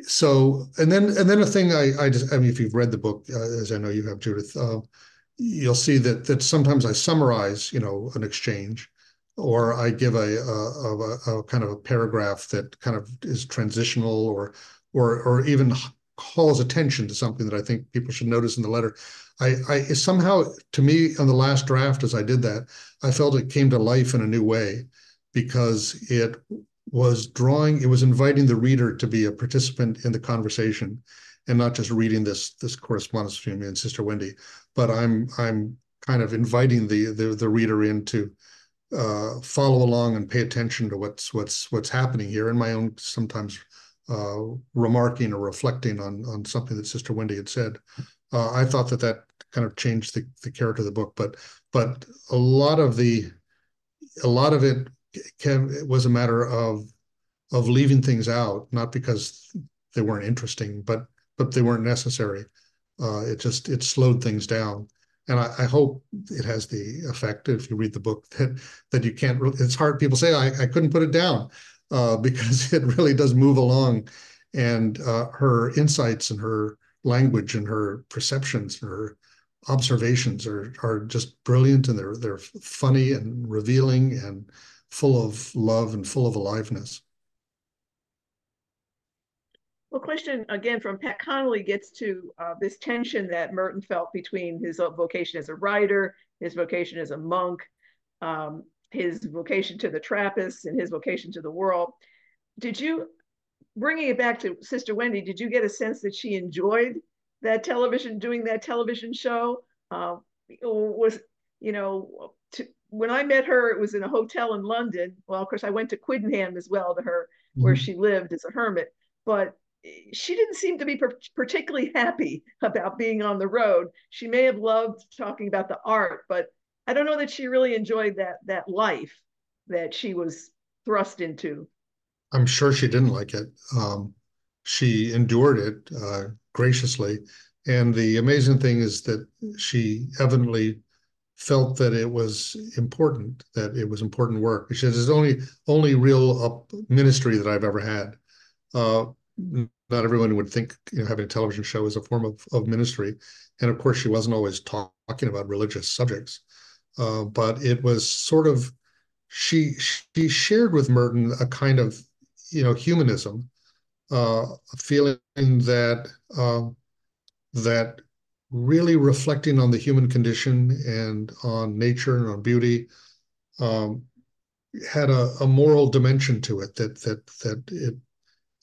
so, and then, and then a thing I, I just, I mean, if you've read the book, uh, as I know you have, Judith, uh, you'll see that that sometimes I summarize, you know, an exchange, or I give a, a, a, a kind of a paragraph that kind of is transitional, or or or even calls attention to something that I think people should notice in the letter. I, I somehow, to me, on the last draft, as I did that, I felt it came to life in a new way, because it was drawing, it was inviting the reader to be a participant in the conversation, and not just reading this this correspondence between me and Sister Wendy, but I'm I'm kind of inviting the the, the reader in to uh, follow along and pay attention to what's what's what's happening here, and my own sometimes uh, remarking or reflecting on on something that Sister Wendy had said. Uh, I thought that that kind of changed the, the character of the book, but but a lot of the a lot of it can, it was a matter of of leaving things out, not because they weren't interesting, but but they weren't necessary. Uh, it just it slowed things down, and I, I hope it has the effect, if you read the book, that that you can't. It's hard. People say I, I couldn't put it down uh, because it really does move along, and uh, her insights and her language and her perceptions and her observations are are just brilliant, and they're they're funny and revealing and full of love and full of aliveness.
Well, question again from Pat Connolly gets to uh, this tension that Merton felt between his vocation as a writer, his vocation as a monk, um, his vocation to the Trappists, and his vocation to the world. Did you, bringing it back to Sister Wendy, did you get a sense that she enjoyed that television, doing that television show? Uh, was, you know, to, when I met her, it was in a hotel in London. Well, of course, I went to Quiddenham as well, to her, mm-hmm. where she lived as a hermit. But she didn't seem to be particularly happy about being on the road. She may have loved talking about the art, but I don't know that she really enjoyed that that life that she was thrust into.
I'm sure she didn't like it. Um, she endured it uh, graciously. And the amazing thing is that she evidently felt that it was important, that it was important work. She says, it's only, only real up ministry that I've ever had. Uh, not everyone would think, you know, having a television show is a form of, of ministry. And of course, she wasn't always talk, talking about religious subjects. Uh, but it was sort of, she she shared with Merton a kind of, you know, humanism, uh, a feeling that uh, that really reflecting on the human condition and on nature and on beauty um, had a, a moral dimension to it, that that that it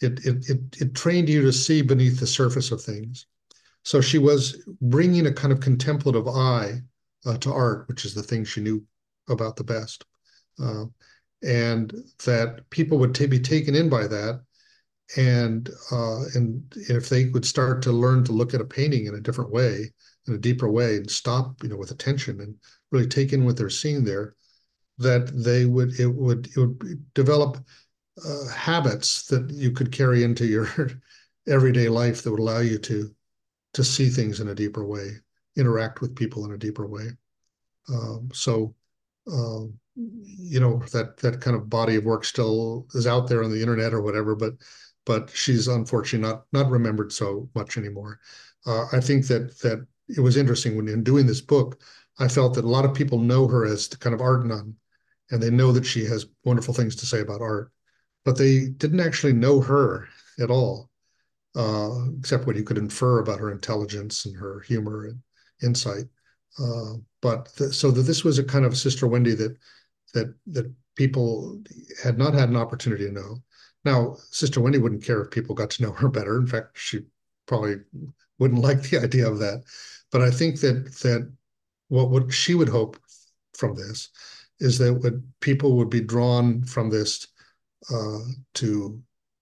It, it, it, it trained you to see beneath the surface of things. So she was bringing a kind of contemplative eye uh, to art, which is the thing she knew about the best. Uh, and that people would be taken in by that. And, uh, and if they would start to learn to look at a painting in a different way, in a deeper way, and stop, you know, with attention and really take in what they're seeing there, that they would, it would, it would develop uh, habits that you could carry into your everyday life that would allow you to to see things in a deeper way, interact with people in a deeper way. Um, so, uh, you know, that that kind of body of work still is out there on the internet or whatever, but but she's unfortunately not not remembered so much anymore. Uh, I think that that it was interesting when in doing this book, I felt that a lot of people know her as the kind of art nun, and they know that she has wonderful things to say about art, but they didn't actually know her at all. Uh, except what you could infer about her intelligence and her humor and insight. Uh, but th so that this was a kind of Sister Wendy that that that people had not had an opportunity to know. Now, Sister Wendy wouldn't care if people got to know her better. In fact, she probably wouldn't like the idea of that. But I think that that what what she would hope from this is that what people would be drawn from this uh, to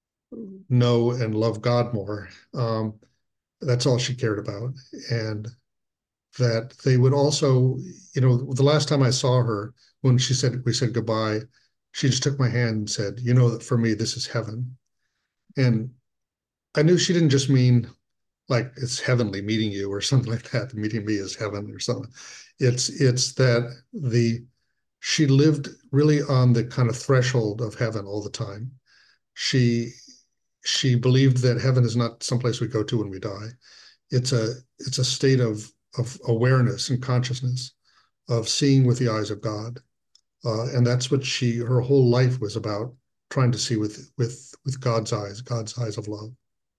know and love God more. Um, that's all she cared about. And that they would also, you know, the last time I saw her, when she said, we said goodbye, she just took my hand and said, you know, that for me, this is heaven. And I knew she didn't just mean like it's heavenly meeting you or something like that. Meeting me is heaven or something. It's, it's that the, she lived really on the kind of threshold of heaven all the time. She, she believed that heaven is not someplace we go to when we die. It's a it's a state of of awareness and consciousness, of seeing with the eyes of God, uh, and that's what she her whole life was about, trying to see with with with God's eyes, God's eyes of love.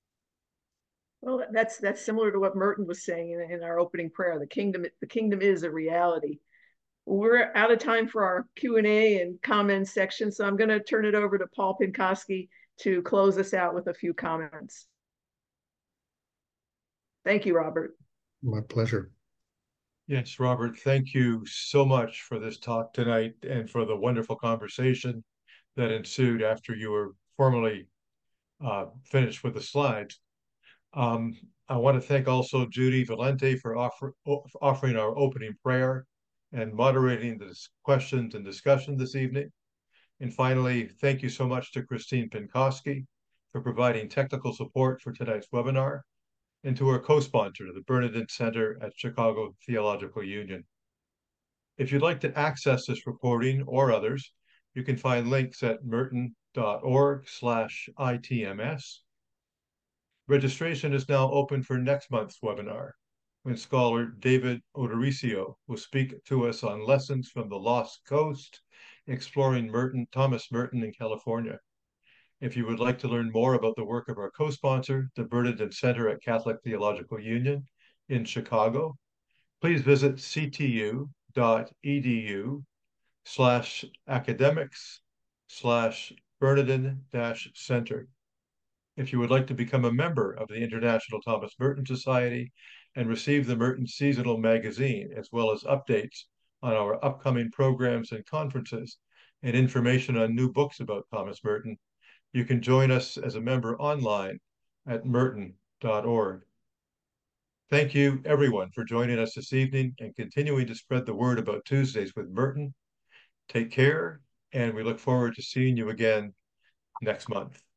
Well, that's that's similar to what Merton was saying in, in our opening prayer. The kingdom the kingdom is a reality. We're out of time for our Q and A and comments section, so I'm going to turn it over to Paul Pinkosky to close us out with a few comments. Thank you, Robert.
My pleasure.
Yes, Robert, thank you so much for this talk tonight and for the wonderful conversation that ensued after you were formally uh, finished with the slides. Um, I want to thank also Judy Valente for offer, offering our opening prayer and moderating the questions and discussion this evening. And finally, thank you so much to Christine Pinkosky for providing technical support for tonight's webinar, and to our co-sponsor, the Bernadette Center at Chicago Theological Union. If you'd like to access this recording or others, you can find links at merton.org slash ITMS. Registration is now open for next month's webinar, when scholar David Odoricio will speak to us on lessons from the Lost Coast, exploring Merton, Thomas Merton in California. If you would like to learn more about the work of our co-sponsor, the Bernadette Center at Catholic Theological Union in Chicago, please visit ctu.edu slash academics slash Bernadette dash center. If you would like to become a member of the International Thomas Merton Society and receive the Merton Seasonal Magazine, as well as updates on our upcoming programs and conferences and information on new books about Thomas Merton, you can join us as a member online at merton dot org. Thank you, everyone, for joining us this evening and continuing to spread the word about Tuesdays with Merton. Take care, and we look forward to seeing you again next month.